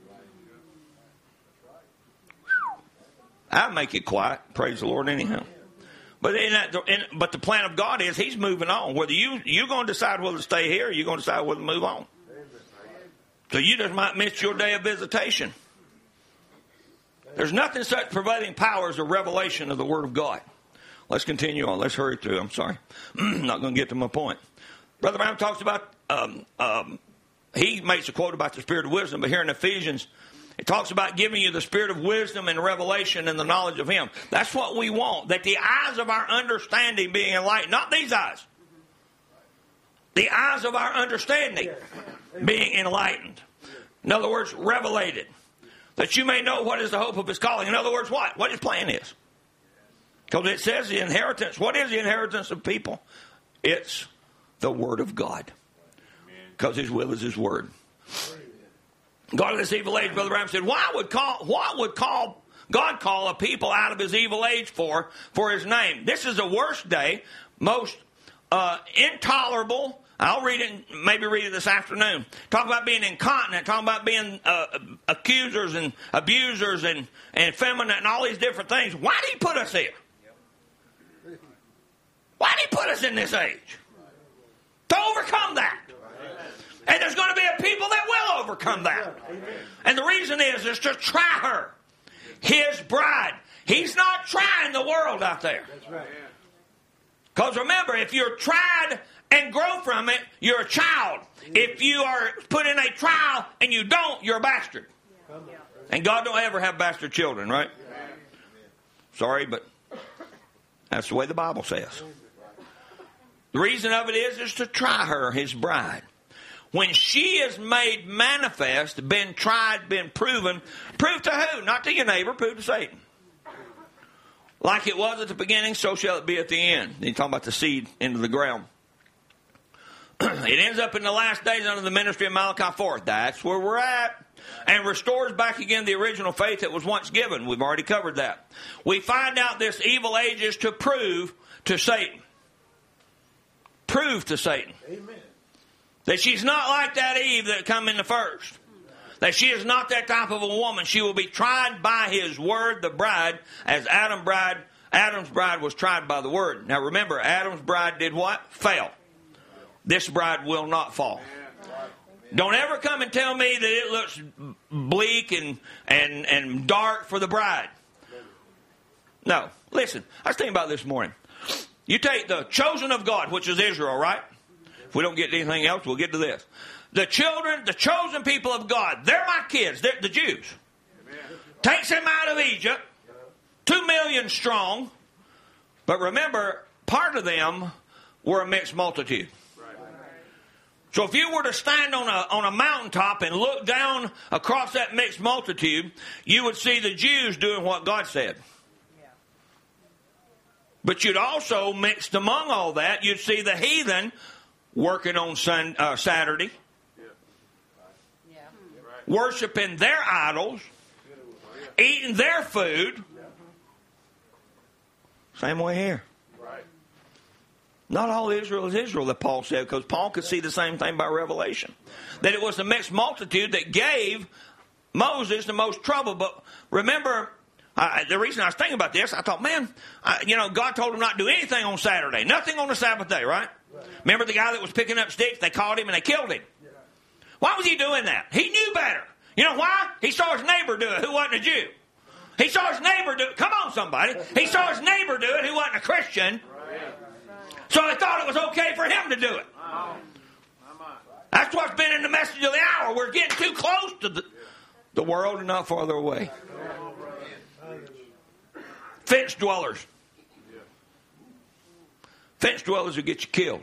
I'll make it quiet. Praise the Lord anyhow. But in that, in, but the plan of God is he's moving on. Whether you, you're going to decide whether to stay here or you're going to decide whether to move on. So you just might miss your day of visitation. There's nothing such prevailing power as a revelation of the Word of God. Let's continue on. Let's hurry through. I'm sorry. I'm not going to get to my point. Brother Branham talks about, um, um, he makes a quote about the spirit of wisdom, but here in Ephesians, it talks about giving you the spirit of wisdom and revelation and the knowledge of Him. That's what we want, that the eyes of our understanding being enlightened, not these eyes. The eyes of our understanding being enlightened. In other words, revelated. That you may know what is the hope of His calling. In other words, what? What His plan is. Because it says the inheritance. What is the inheritance of people? It's the Word of God. Because His will is His Word. God of this evil age, Brother Branham said, why would call, what would call God call a people out of His evil age for, for His name? This is the worst day, most uh, intolerable. I'll read it, maybe read it this afternoon. Talk about being incontinent, talk about being uh, accusers and abusers and, and effeminate and all these different things. Why did He put us here? Why did He put us in this age? To overcome that. And there's going to be a people that will overcome that. And the reason is, is to try her. His bride. He's not trying the world out there. Because remember, if you're tried and grow from it, you're a child. If you are put in a trial and you don't, you're a bastard. And God don't ever have bastard children, right? Sorry, but that's the way the Bible says. The reason of it is, is to try her, His bride. When she is made manifest, been tried, been proven, proved to who? Not to your neighbor, proved to Satan. Like it was at the beginning, so shall it be at the end. He's talking about the seed into the ground. It ends up in the last days under the ministry of Malachi four. That's where we're at. And restores back again the original faith that was once given. We've already covered that. We find out this evil age is to prove to Satan. Prove to Satan. Amen. That she's not like that Eve that come in the first. That she is not that type of a woman. She will be tried by His word, the bride, as Adam bride, Adam's bride was tried by the word. Now remember, Adam's bride did what? Fail. This bride will not fall. Don't ever come and tell me that it looks bleak and, and, and dark for the bride. No. Listen, I was thinking about this morning. You take the chosen of God, which is Israel, right? If we don't get to anything else, we'll get to this. The children, the chosen people of God, they're my kids. They're the Jews. Amen. Takes them out of Egypt, two million strong. But remember, part of them were a mixed multitude. Right. So if you were to stand on a, on a mountaintop and look down across that mixed multitude, you would see the Jews doing what God said. Yeah. But you'd also, mixed among all that, you'd see the heathen working on sun, uh, Saturday, yeah. Yeah. Worshiping their idols, eating their food. Same way here. Right. Not all Israel is Israel, that Paul said, because Paul could see the same thing by revelation. That it was the mixed multitude that gave Moses the most trouble. But remember, I, the reason I was thinking about this, I thought, man, I, you know, God told him not to do anything on Saturday. Nothing on the Sabbath day, right? Right. Remember the guy that was picking up sticks? They caught him and they killed him. Yeah. Why was he doing that? He knew better. You know why? He saw his neighbor do it who wasn't a Jew. He saw his neighbor do it. Come on, somebody. He saw his neighbor do it who wasn't a Christian. So he thought it was okay for him to do it. That's what's been in the message of the hour. We're getting too close to the, the world and not farther away. Fence dwellers. Fence dwellers will get you killed.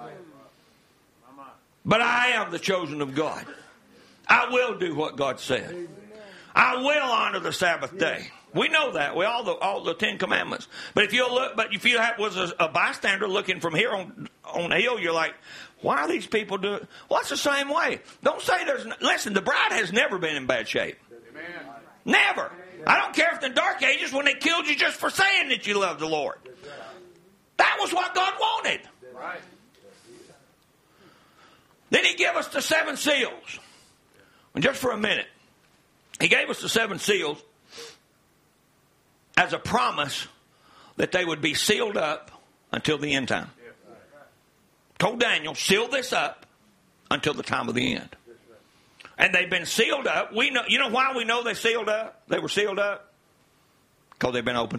But I am the chosen of God. I will do what God said. I will honor the Sabbath day. We know that. We all the all the Ten Commandments. But if you look, but if you have, was a, a bystander looking from here on on the hill, you're like, why are these people doing? Well, it's the same way. Don't say there's. Listen, the bride has never been in bad shape. Amen. Never. I don't care if in the Dark Ages when they killed you just for saying that you love the Lord. That was what God wanted. Right. Then He gave us the seven seals. And just for a minute, He gave us the seven seals as a promise that they would be sealed up until the end time. Told Daniel, seal this up until the time of the end. And they've been sealed up. We know. You know why we know they sealed up? They were sealed up? Because they've been open.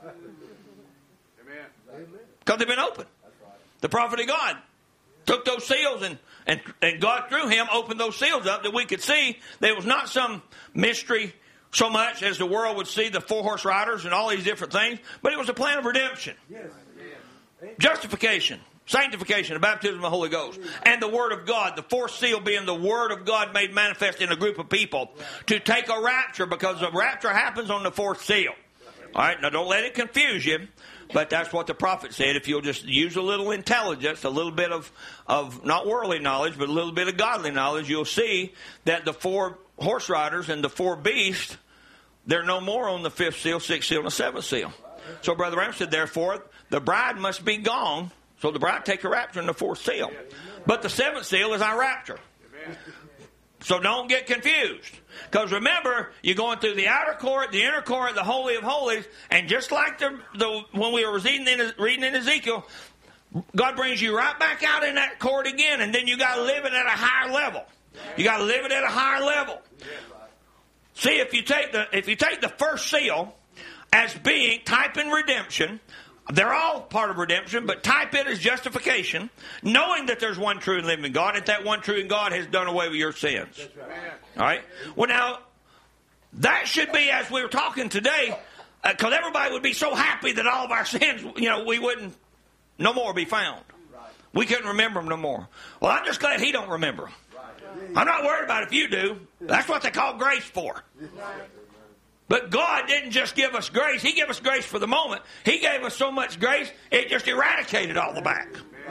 Because they've been open. The prophet of God took those seals and, and, and God through him opened those seals up that we could see that it was not some mystery so much as the world would see the four-horse riders and all these different things, but it was a plan of redemption. Yes. Justification, sanctification, the baptism of the Holy Ghost, and the Word of God, the fourth seal being the Word of God made manifest in a group of people to take a rapture, because the rapture happens on the fourth seal. All right, now don't let it confuse you, but that's what the prophet said. If you'll just use a little intelligence, a little bit of, of not worldly knowledge, but a little bit of godly knowledge, you'll see that the four horse riders and the four beasts, they're no more on the fifth seal, sixth seal, and the seventh seal. So Brother Ram said, therefore, the bride must be gone, so the bride take a rapture in the fourth seal. But the seventh seal is our rapture. So don't get confused. Because remember, you're going through the outer court, the inner court, the Holy of Holies, and just like the, the when we were reading in, reading in Ezekiel, God brings you right back out in that court again, and then you got to live it at a higher level. You got to live it at a higher level. See, if you take the if you take the first seal as being typing redemption, they're all part of redemption, but type it as justification, knowing that there's one true and living God, and that one true and God has done away with your sins. All right? Well, now, that should be, as we were talking today, because uh, everybody would be so happy that all of our sins, you know, we wouldn't no more be found. We couldn't remember them no more. Well, I'm just glad He don't remember them. I'm not worried about if you do. That's what they call grace for. But God didn't just give us grace. He gave us grace for the moment. He gave us so much grace, it just eradicated all the back.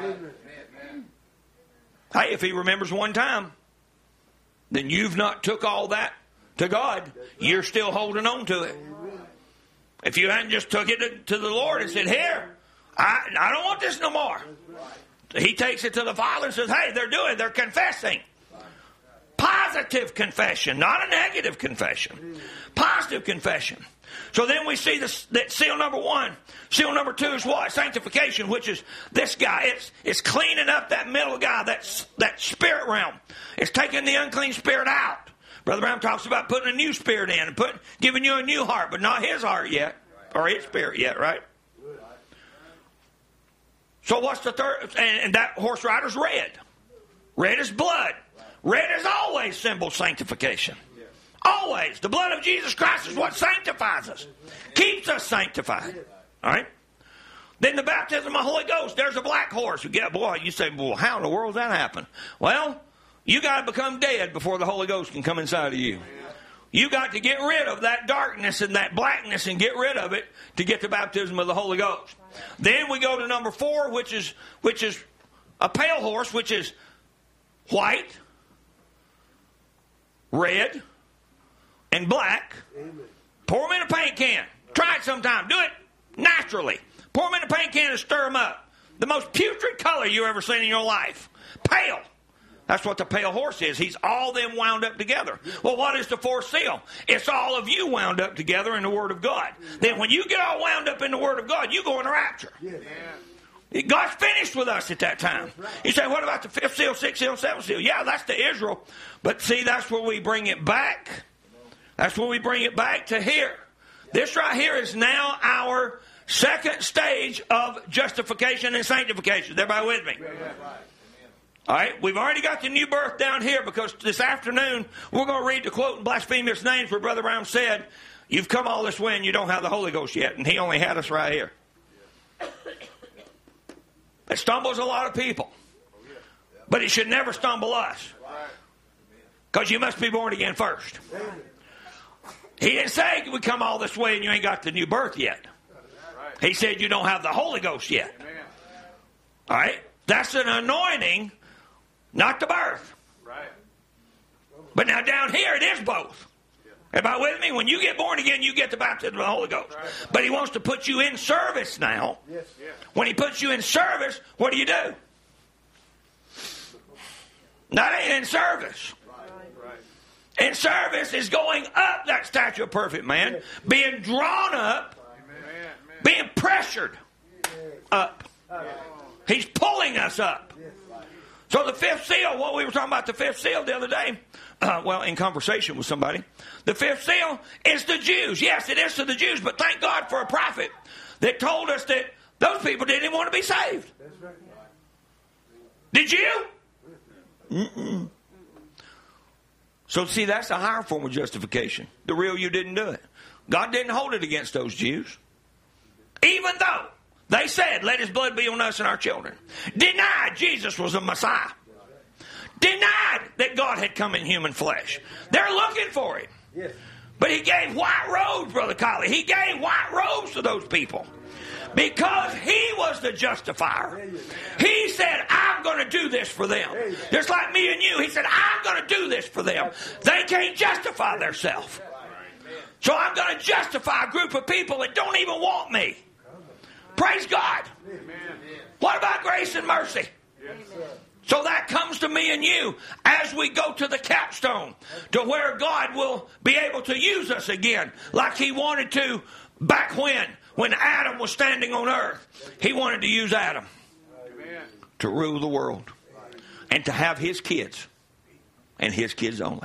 Hey, if He remembers one time, then you've not took all that to God. You're still holding on to it. If you hadn't just took it to, to the Lord and said, here, I, I don't want this no more. He takes it to the Father and says, hey, they're doing it. They're confessing. Positive confession, not a negative confession. Positive confession. So then we see this, that seal number one. Seal number two is what? Sanctification, which is this guy. It's, it's cleaning up that middle guy, that, that spirit realm. It's taking the unclean spirit out. Brother Brown talks about putting a new spirit in and put, giving you a new heart, but not his heart yet, or his spirit yet, right? So what's the third? And, and that horse rider's red. Red is blood. Red is always symbol sanctification. Always. The blood of Jesus Christ is what sanctifies us. Keeps us sanctified. All right? Then the baptism of the Holy Ghost. There's a black horse. You get, boy, you say, well, how in the world does that happen? Well, you got to become dead before the Holy Ghost can come inside of you. You got to get rid of that darkness and that blackness and get rid of it to get the baptism of the Holy Ghost. Then we go to number four, which is which is a pale horse, which is white, red, and black. Amen. Pour them in a paint can. Try it sometime. Do it naturally. Pour them in a paint can and stir them up. The most putrid color you ever seen in your life. Pale. That's what the pale horse is. He's all them wound up together. Well, what is the fourth seal? It's all of you wound up together in the Word of God. Then when you get all wound up in the Word of God, you go in a rapture. Yeah. God's finished with us at that time. You say, what about the fifth seal, sixth seal, seventh seal? Yeah, that's to Israel. But see, that's where we bring it back. That's where we bring it back to here. This right here is now our second stage of justification and sanctification. Everybody with me? All right, we've already got the new birth down here because this afternoon we're going to read the quote in Blasphemous Names where Brother Brown said, You've come all this way and you don't have the Holy Ghost yet, and he only had us right here. It stumbles a lot of people. But it should never stumble us. Because you must be born again first. He didn't say we come all this way and you ain't got the new birth yet. He said you don't have the Holy Ghost yet. All right? That's an anointing, not the birth. But now down here it is both. Everybody with me? When you get born again, you get the baptism of the Holy Ghost. But he wants to put you in service now. When he puts you in service, what do you do? That ain't in service. In service is going up that statue of perfect man, being drawn up, being pressured up. He's pulling us up. So the fifth seal, what we were talking about the fifth seal the other day, uh, well, in conversation with somebody, the fifth seal is the Jews. Yes, it is to the Jews, but thank God for a prophet that told us that those people didn't even want to be saved. Did you? Mm-mm. So see, that's a higher form of justification. The real you didn't do it. God didn't hold it against those Jews. Even though they said, let his blood be on us and our children. Denied Jesus was a Messiah. Denied that God had come in human flesh. They're looking for him. But he gave white robes, Brother Collie. He gave white robes to those people. Because he was the justifier. He said, I'm going to do this for them. Just like me and you. He said, I'm going to do this for them. They can't justify themselves. So I'm going to justify a group of people that don't even want me. Praise God. What about grace and mercy? So that comes to me and you as we go to the capstone, to where God will be able to use us again like he wanted to back when. When Adam was standing on earth, he wanted to use Adam to rule the world and to have his kids and his kids only.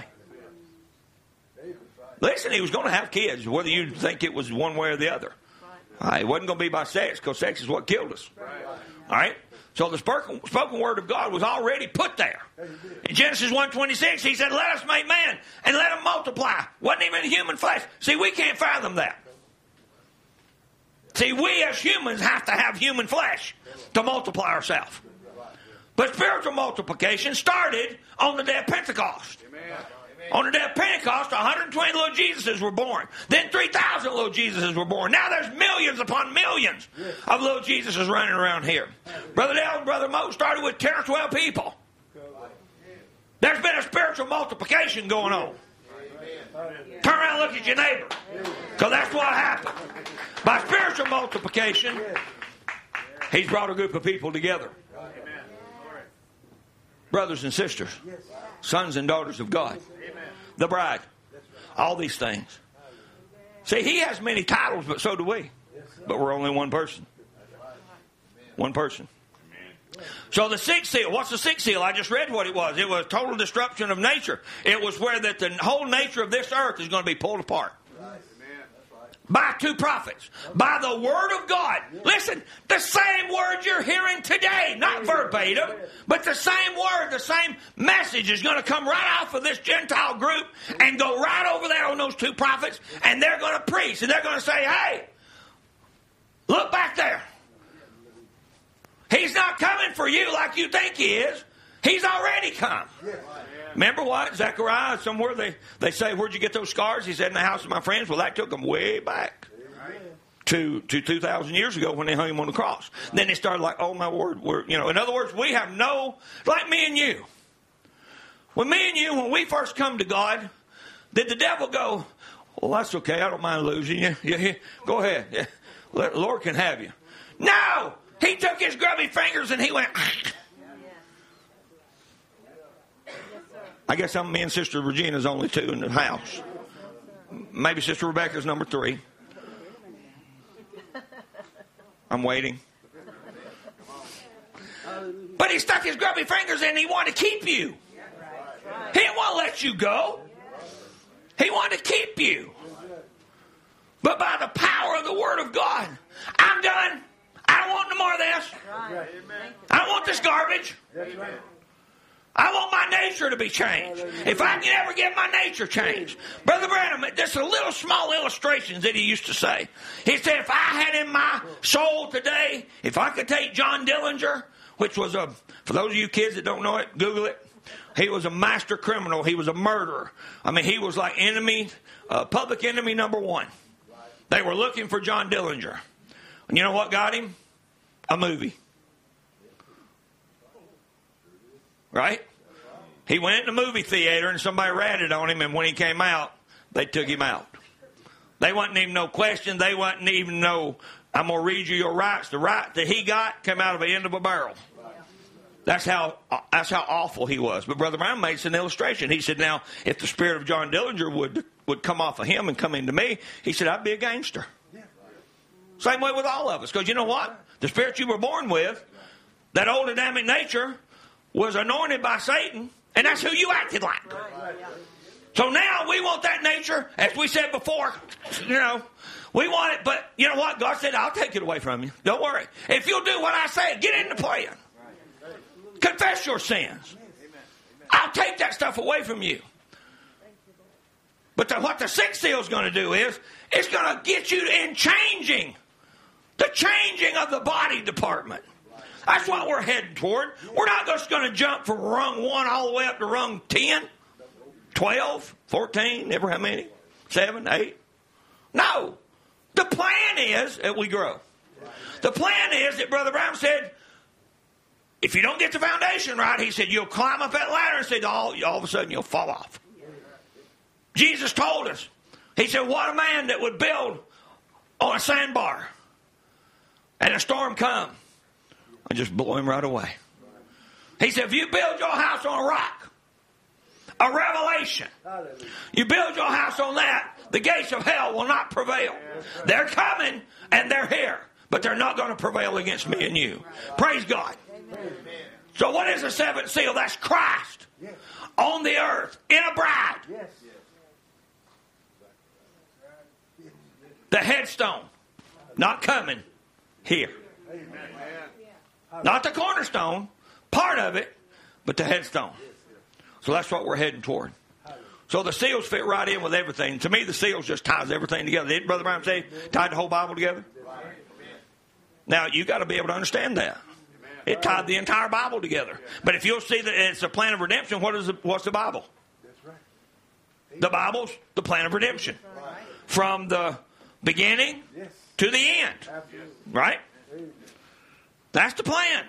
Listen, he was going to have kids, whether you think it was one way or the other. All right, it wasn't going to be by sex, because sex is what killed us. All right? So the spoken, spoken word of God was already put there. In Genesis one twenty-six, he said, let us make man and let them multiply. Wasn't even human flesh. See, we can't fathom that. See, we as humans have to have human flesh to multiply ourselves. But spiritual multiplication started on the day of Pentecost. Amen. On the day of Pentecost, one hundred twenty little Jesuses were born. Then three thousand little Jesuses were born. Now there's millions upon millions of little Jesuses running around here. Brother Dale and Brother Mo started with ten or twelve people. There's been a spiritual multiplication going on. Turn around and look at your neighbor, because that's what happened. By spiritual multiplication, he's brought a group of people together. Brothers and sisters, sons and daughters of God, the bride, all these things. See, he has many titles, but so do we. But we're only one person. One person. So the sixth seal, what's the sixth seal? I just read what it was. It was total destruction of nature. It was where that the whole nature of this earth is going to be pulled apart. By two prophets. By the word of God. Listen, the same word you're hearing today. Not verbatim, but the same word, the same message is going to come right off of this Gentile group and go right over there on those two prophets, and they're going to preach, and they're going to say, hey, look back there. He's not coming for you like you think he is. He's already come. Remember what? Zechariah, somewhere they, they say, where'd you get those scars? He said, in the house of my friends. Well, that took them way back to, to two thousand years ago when they hung him on the cross. Then they started like, oh, my word. We're, you know, in other words, we have no, like me and you. When me and you, when we first come to God, did the devil go, well, that's okay. I don't mind losing you. Yeah, yeah, go ahead. Yeah. The Lord can have you. No! He took his grubby fingers and he went, I guess I'm me and Sister Regina's only two in the house. Maybe Sister Rebecca's number three. I'm waiting. But he stuck his grubby fingers in and he wanted to keep you. He didn't want to let you go. He wanted to keep you. But by the power of the Word of God, I'm done. I don't want no more of this. I don't want this garbage. I want my nature to be changed. If I can ever get my nature changed. Brother Branham, just a little small illustrations that he used to say. He said, if I had in my soul today, if I could take John Dillinger, which was a, for those of you kids that don't know it, Google it. He was a master criminal. He was a murderer. I mean, he was like enemy, uh, public enemy number one. They were looking for John Dillinger. And you know what got him? A movie. Right? He went in the movie theater and somebody ratted on him, and when he came out, they took him out. They wasn't even no question. They wasn't even no, I'm going to read you your rights. The right that he got came out of the end of a barrel. That's how that's how awful he was. But Brother Brown made an illustration. He said, now, if the spirit of John Dillinger would, would come off of him and come into me, he said, I'd be a gangster. Same way with all of us. Because you know what? The spirit you were born with, that old Adamic nature, was anointed by Satan, and that's who you acted like. So now we want that nature, as we said before, you know, we want it, but you know what? God said, I'll take it away from you. Don't worry. If you'll do what I say, get in the plan. Confess your sins. I'll take that stuff away from you. But the, what the sixth seal is going to do is, it's going to get you in changing. The changing of the body department. That's what we're heading toward. We're not just going to jump from rung one all the way up to rung ten, twelve, fourteen, never how many, seven, eight. No. The plan is that we grow. The plan is that Brother Brown said, if you don't get the foundation right, he said, you'll climb up that ladder and say, all, all of a sudden you'll fall off. Jesus told us. He said, what a man that would build on a sandbar and a storm come and just blow him right away. He said, if you build your house on a rock, a revelation, you build your house on that, the gates of hell will not prevail. They're coming and they're here, but they're not going to prevail against me and you. Praise God. So what is the seventh seal? That's Christ on the earth in a bride. The headstone, not coming here. Not the cornerstone, part of it, but the headstone. So that's what we're heading toward. So the seals fit right in with everything. To me, the seals just ties everything together. Didn't Brother Brown say tied the whole Bible together? Now, you got to be able to understand that. It tied the entire Bible together. But if you'll see that it's a plan of redemption, what is the, what's the Bible? The Bible's the plan of redemption. From the beginning to the end. Right? That's the plan.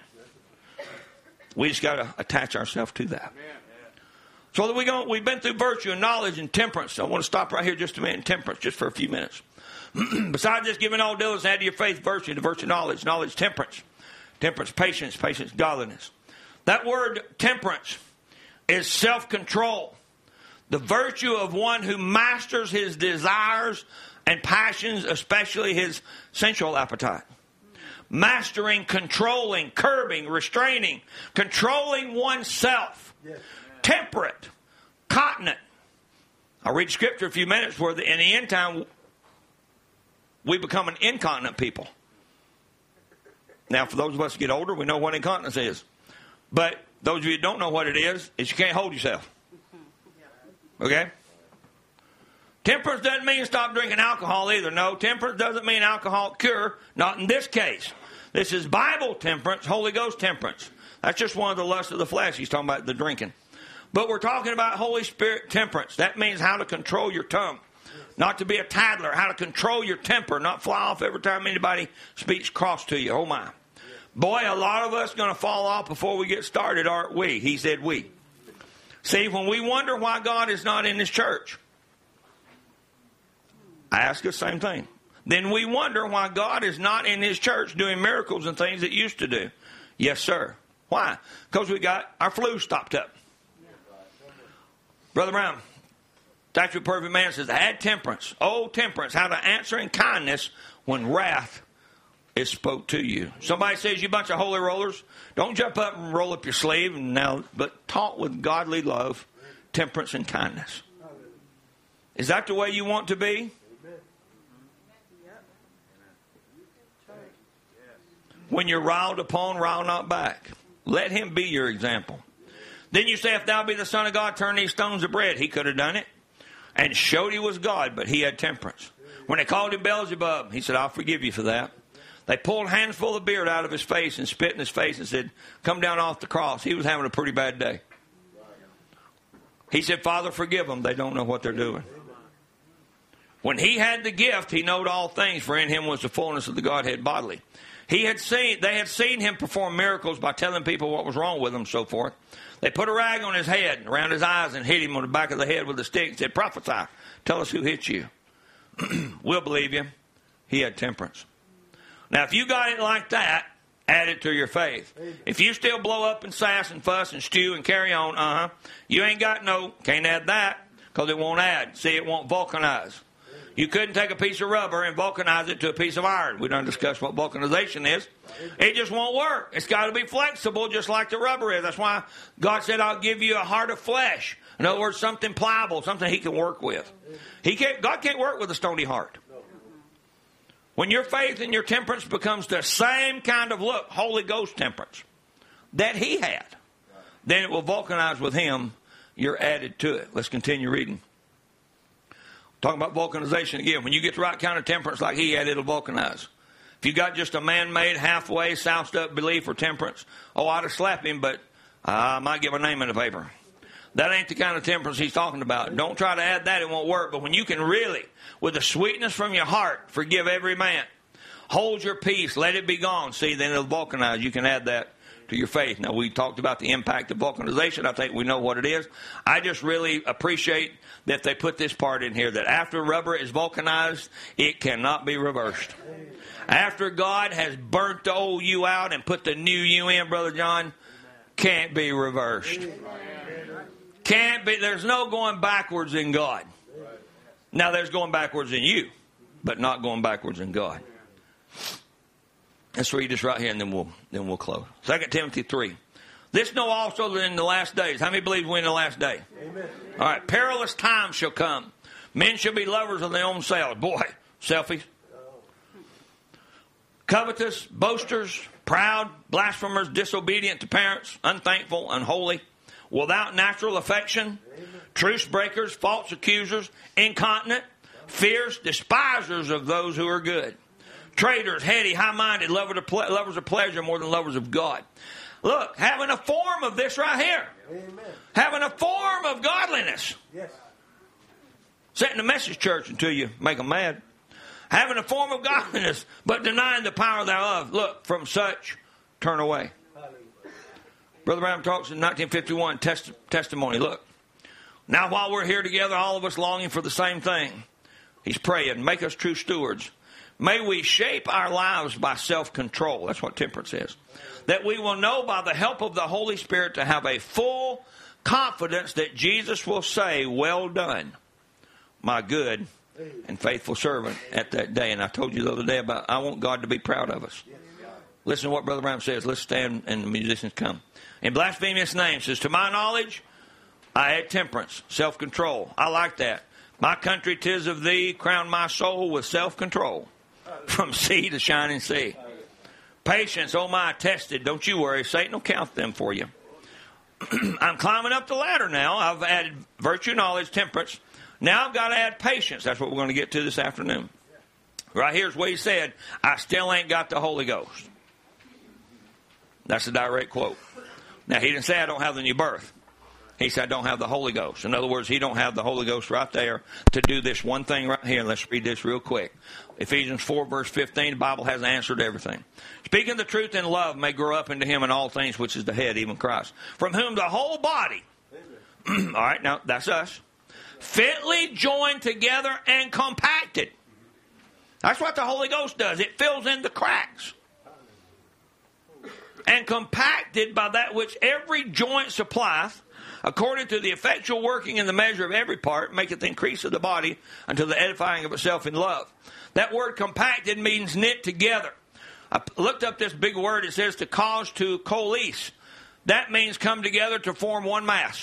We just got to attach ourselves to that. So that we go, we've been through virtue and knowledge and temperance. I want to stop right here just a minute. Temperance, just for a few minutes. Besides just giving all diligence, add to your faith virtue, to virtue knowledge, knowledge temperance. Temperance, patience, patience, godliness. That word temperance is self-control. The virtue of one who masters his desires and passions, especially his sensual appetite. Mastering, controlling, curbing, restraining, controlling oneself. Yes. Temperate, continent. I'll read scripture in a few minutes where the, in the end time we become an incontinent people. Now, for those of us who get older, we know what incontinence is. But those of you who don't know what it is, is you can't hold yourself. Okay? Temperance doesn't mean stop drinking alcohol either. No, temperance doesn't mean alcohol cure. Not in this case. This is Bible temperance, Holy Ghost temperance. That's just one of the lusts of the flesh. He's talking about the drinking. But we're talking about Holy Spirit temperance. That means how to control your tongue. Not to be a tattler. How to control your temper. Not fly off every time anybody speaks cross to you. Oh my. Boy, a lot of us are going to fall off before we get started, aren't we? He said we. See, when we wonder why God is not in His church, I ask the same thing. Then we wonder why God is not in His church doing miracles and things that used to do. Yes, sir. Why? Because we got our flu stopped up. Brother Brown, Statue of Perfect Man says, add temperance. Oh, temperance, how to answer in kindness when wrath is spoke to you. Somebody says you bunch of holy rollers. Don't jump up and roll up your sleeve and now, but talk with godly love, temperance, and kindness. Is that the way you want to be? When you're riled upon, rile not back. Let him be your example. Then you say, if thou be the Son of God, turn these stones to bread. He could have done it and showed he was God, but he had temperance. When they called him Beelzebub, he said, I'll forgive you for that. They pulled a handful of beard out of his face and spit in his face and said, come down off the cross. He was having a pretty bad day. He said, Father, forgive them. They don't know what they're doing. When he had the gift, he knowed all things, for in him was the fullness of the Godhead bodily. He had seen, they had seen him perform miracles by telling people what was wrong with him and so forth. They put a rag on his head, around his eyes, and hit him on the back of the head with a stick and said, prophesy, tell us who hit you. We'll believe you. He had temperance. Now, if you got it like that, add it to your faith. If you still blow up and sass and fuss and stew and carry on, uh-huh, you ain't got no, can't add that, because it won't add. See, it won't vulcanize. You couldn't take a piece of rubber and vulcanize it to a piece of iron. We don't discuss what vulcanization is. It just won't work. It's got to be flexible just like the rubber is. That's why God said, I'll give you a heart of flesh. In other words, something pliable, something he can work with. He can't, God can't work with a stony heart. When your faith and your temperance becomes the same kind of look, Holy Ghost temperance, that he had, then it will vulcanize with him. You're added to it. Let's continue reading. Talking about vulcanization again. When you get the right kind of temperance like he had, it'll vulcanize. If you got just a man-made, halfway, soused-up belief or temperance, oh, I'd have slapped him, but I might give a name in the paper. That ain't the kind of temperance he's talking about. Don't try to add that. It won't work. But when you can really, with the sweetness from your heart, forgive every man, hold your peace, let it be gone, see, then it'll vulcanize. You can add that to your faith. Now, we talked about the impact of vulcanization. I think we know what it is. I just really appreciate that they put this part in here, that after rubber is vulcanized, it cannot be reversed. After God has burnt the old you out and put the new you in, Brother John, can't be reversed. Can't be. There's no going backwards in God. Now, there's going backwards in you, but not going backwards in God. Let's read this right here, and then we'll then we'll close. Second Timothy three. This know also that in the last days. How many believe we're in the last day? Amen. All right. Perilous times shall come. Men shall be lovers of their own selves. Boy, selfies. Covetous, boasters, proud, blasphemers, disobedient to parents, unthankful, unholy, without natural affection, truce breakers, false accusers, incontinent, fierce, despisers of those who are good. Traitors, heady, high-minded, lovers of, ple- lovers of pleasure more than lovers of God. Look, having a form of this right here. Amen. Having a form of godliness. Yes. Sit in the message church until you make them mad. Having a form of godliness, but denying the power thereof. Look, from such, turn away. Hallelujah. Brother Branham talks in nineteen fifty-one, test- testimony. Look, now while we're here together, all of us longing for the same thing. He's praying, make us true stewards. May we shape our lives by self-control. That's what temperance is. That we will know by the help of the Holy Spirit to have a full confidence that Jesus will say, well done, my good and faithful servant, at that day. And I told you the other day about, I want God to be proud of us. Listen to what Brother Branham says. Let's stand and the musicians come. In blasphemous name, says, to my knowledge, I had temperance, self-control. I like that. My country, 'tis of thee, crown my soul with self-control. From sea to shining sea. Patience, oh my, tested. Don't you worry. Satan will count them for you. I'm climbing up the ladder now. I've added virtue, knowledge, temperance. Now I've got to add patience. That's what we're going to get to this afternoon. Right here's what he said. I still ain't got the Holy Ghost. That's a direct quote. Now, he didn't say I don't have the new birth. He said I don't have the Holy Ghost. In other words, he don't have the Holy Ghost right there to do this one thing right here. Let's read this real quick. Ephesians four, verse fifteen, the Bible has answered everything. Speaking the truth in love may grow up into him in all things, which is the head, even Christ. From whom the whole body, all right, now that's us, fitly joined together and compacted. That's what the Holy Ghost does. It fills in the cracks. And compacted by that which every joint supplieth, according to the effectual working in the measure of every part, maketh the increase of the body unto the edifying of itself in love. That word compacted means knit together. I looked up this big word. It says to cause to coalesce. That means come together to form one mass.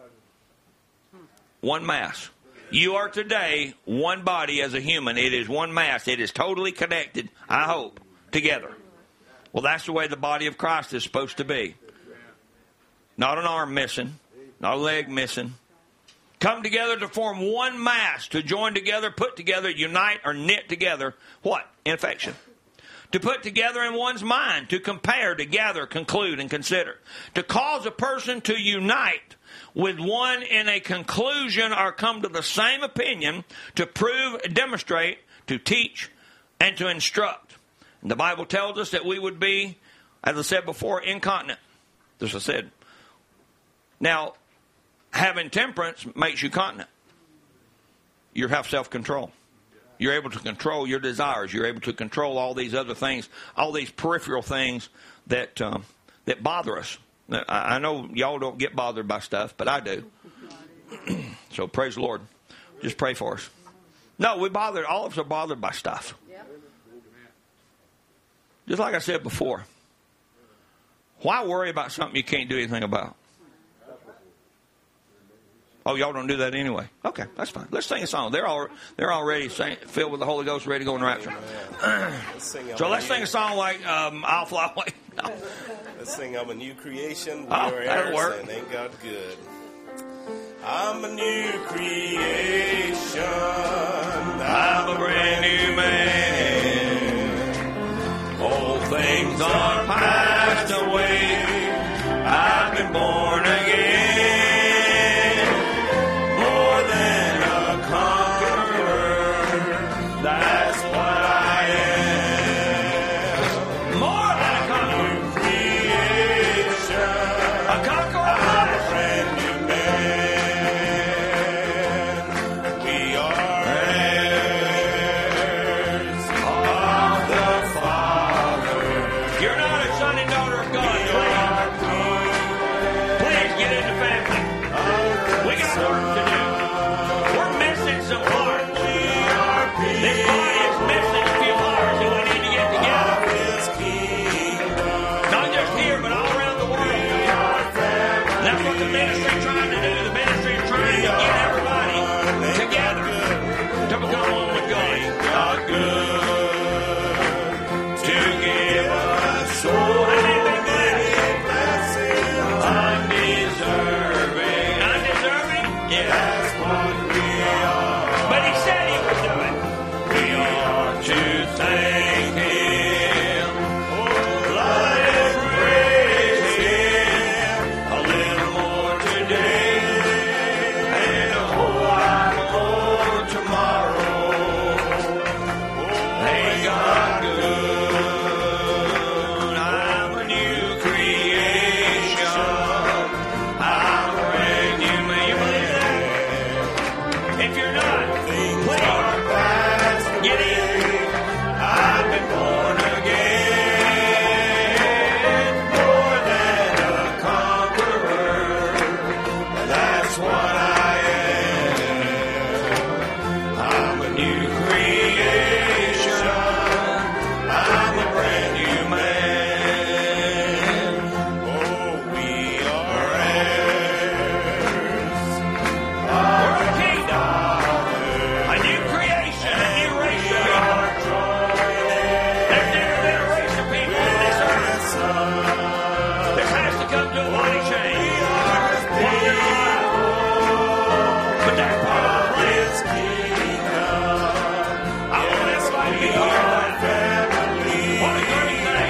One mass. You are today one body as a human. It is one mass. It is totally connected, I hope, together. Well, that's the way the body of Christ is supposed to be. not an arm missing, not a leg missing. Come together to form one mass, to join together, put together, unite, or knit together. What? In affection. To put together in one's mind, to compare, to gather, conclude, and consider. To cause a person to unite with one in a conclusion or come to the same opinion, to prove, demonstrate, to teach, and to instruct. And the Bible tells us that we would be, as I said before, incontinent. As I said. Now, having temperance makes you continent. You have self-control. You're able to control your desires. You're able to control all these other things, all these peripheral things that um, that bother us. I, I know y'all don't get bothered by stuff, but I do. So praise the Lord. Just pray for us. No, we bothered. All of us are bothered by stuff. Just like I said before. Why worry about something you can't do anything about? Oh, y'all don't do that anyway. Okay, that's fine. Let's sing a song. They're all they're already sing, filled with the Holy Ghost, ready to go in the rapture. So let's sing a song like um, "I'll Fly Away." No. Let's sing "I'm a New Creation." We Oh, are that'll heirs, work. and ain't God good? I'm a new creation. I'm a brand new man. Old things are passed away. I've been born again. More than a conqueror. That's what I am. More than a conqueror. Creation. A conqueror. I'm a brand new man. We are heirs of the Father. You're not a son and daughter of God. Please get in the family. We got work to do. We're missing some parts. This body is missing a few parts that we need to get together. Not just here, but all around the world. That's what the ministry is trying to do. The ministry is trying to get everybody together to become one with God. God good to give us soul. Undeserving. Undeserving? Yeah. That's what we are. But he said he would do it. We are to thank him. Let us praise him a little more today and a whole lot more tomorrow. Ain't God good? I'm a new creation. I'm a brand new man. You believe that? If you're not, please get in. I've been born again. More than a conqueror. That's what I am. I'm a new creation. I'm a brand new man. Oh, we are heirs. We're a kingdom, a new creation, a new race of people. There's never been a race of people on this earth. This has to come to a body change. One in a while. But that's part of the plan. I want everybody to be part of that. What a great thing.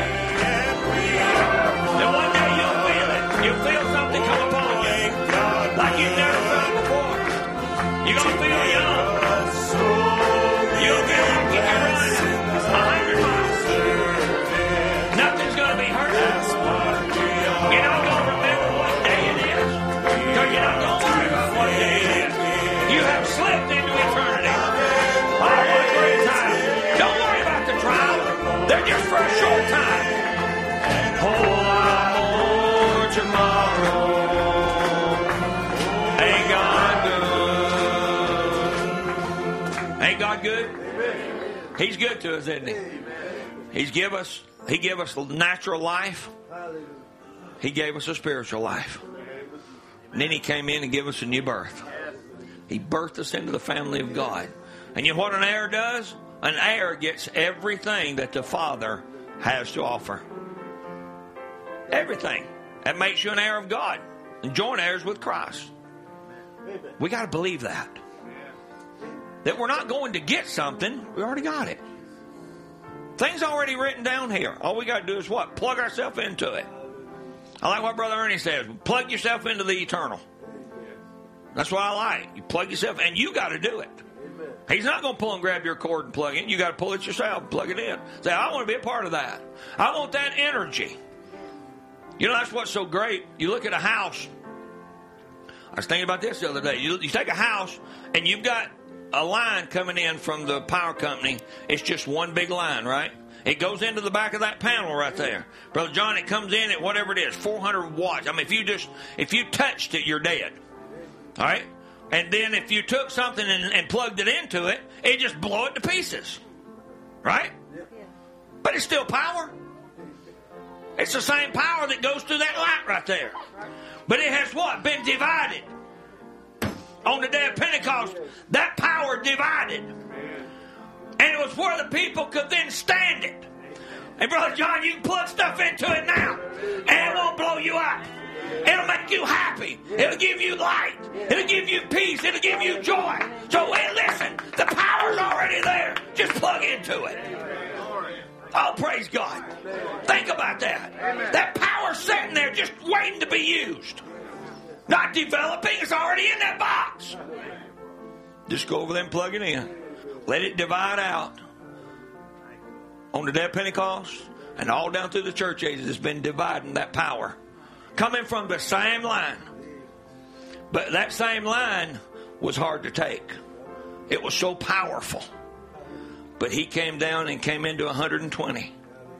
Then one day you'll feel it. You'll feel something come upon you like you've never felt before. You're going to feel young. You'll feel like you can run a hundred miles. Nothing's going to be hurting. You're not going to remember what day it is. Because you're not going to worry about what day it is. You have slipped into eternity. Oh, what a great time. Don't worry about the trials. They're just for a short time. Whole lot more tomorrow. Ain't God good? Ain't God good? He's good to us, isn't he? He's give us. He gave us natural life. He gave us a spiritual life. And then he came in and gave us a new birth. He birthed us into the family of God. And you know what an heir does? An heir gets everything that the Father has to offer. Everything. That makes you an heir of God. and joint heirs with Christ. We got to believe that. That we're not going to get something, we already got it. Things already written down here. All we got to do is what? Plug ourselves into it. I like what Brother Ernie says. Plug yourself into the eternal. That's what I like. You plug yourself, and you got to do it. He's not going to pull and grab your cord and plug it. You got to pull it yourself and plug it in. Say, I want to be a part of that. I want that energy. You know, that's what's so great. You look at a house. I was thinking about this the other day. You, you take a house, and you've got a line coming in from the power company. It's just one big line, right? It goes into the back of that panel right there. Brother John, it comes in at whatever it is, four hundred watts. I mean, if you just, if you touched it, you're dead. All right? And then if you took something and, and plugged it into it, it just blow it to pieces. Right? But it's still power. It's the same power that goes through that light right there. But it has what? Been divided. On the day of Pentecost, that power divided. And it was where the people could then stand it. And Brother John, you can plug stuff into it now, and it won't blow you up. It'll make you happy. It'll give you light. It'll give you peace. It'll give you joy. So, hey, listen, the power's already there. Just plug into it. Oh, praise God. Think about that. That power's sitting there just waiting to be used. Not developing. It's already in that box. Just go over there and plug it in. Let it divide out. On the day of Pentecost and all down through the church ages, it's been dividing that power. Coming from the same line. But that same line was hard to take. It was so powerful. But he came down and came into one hundred twenty.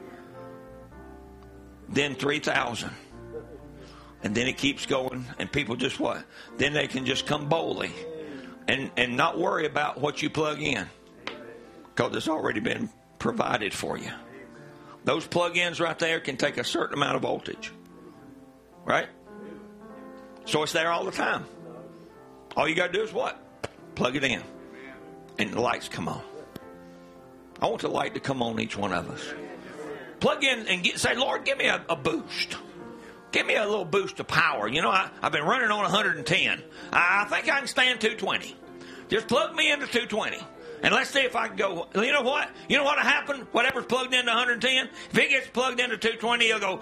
Then three thousand. And then it keeps going. And people just what? Then they can just come boldly. And, and not worry about what you plug in. Because it's already been provided for you. Those plug-ins right there can take a certain amount of voltage. Right? So it's there all the time. All you got to do is what? Plug it in. And the lights come on. I want the light to come on each one of us. Plug in and get, say, Lord, give me a, a boost. Give me a little boost of power. You know, I, I've been running on one hundred ten. I, I think I can stand two twenty. Just plug me into two twenty. And let's see if I can go. You know what? You know what'll happen? Whatever's plugged into one hundred ten, if it gets plugged into two twenty, he'll go,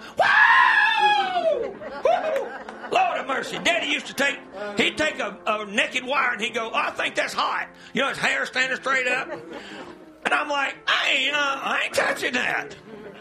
woo! Woo! Lord have mercy. Daddy used to take, he'd take a, a naked wire and he'd go, oh, I think that's hot. You know, his hair standing straight up. And I'm like, I ain't, uh, I ain't touching that.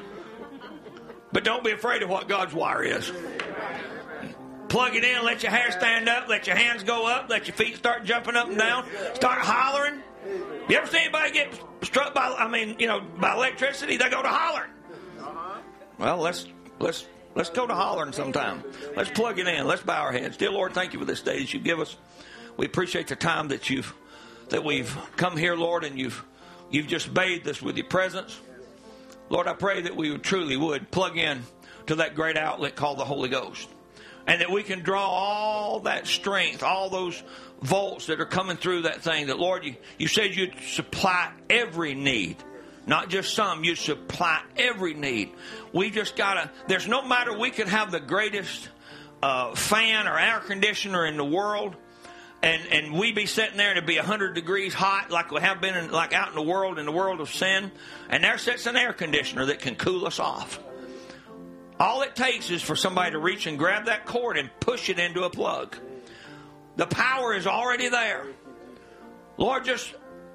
But don't be afraid of what God's wire is. Plug it in, let your hair stand up, let your hands go up, let your feet start jumping up and down, start hollering. You ever see anybody get struck by, I mean, you know, by electricity? They go to hollering. Well, let's let's let's go to hollering sometime. Let's plug it in. Let's bow our heads. Dear Lord, thank you for this day that you give us. We appreciate the time that you've that we've come here, Lord, and you've you've just bathed us with your presence. Lord, I pray that we would truly would plug in to that great outlet called the Holy Ghost. And that we can draw all that strength, all those volts that are coming through that thing. That, Lord, you, you said you'd supply every need. Not just some. You supply every need. We just got to, there's no matter, we could have the greatest uh, fan or air conditioner in the world. And, and we be sitting there and it'd be one hundred degrees hot like we have been in, like out in the world, in the world of sin. And there sits an air conditioner that can cool us off. All it takes is for somebody to reach and grab that cord and push it into a plug. The power is already there. Lord, just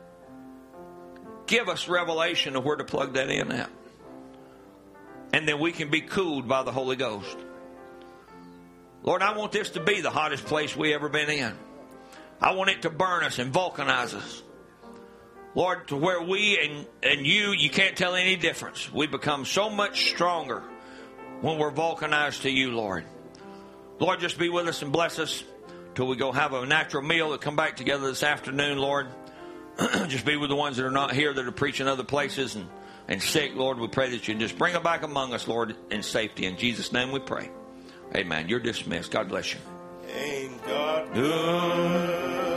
give us revelation of where to plug that in at. And then we can be cooled by the Holy Ghost. Lord, I want this to be the hottest place we ever been in. I want it to burn us and vulcanize us. Lord, to where we and, and you, you can't tell any difference. We become so much stronger when we're vulcanized to you, Lord. Lord, just be with us and bless us till we go have a natural meal and come back together this afternoon, Lord. Just be with the ones that are not here, that are preaching other places and, and sick, Lord. We pray that you just bring them back among us, Lord, in safety. In Jesus' name we pray. Amen. You're dismissed. God bless you. Ain't God good?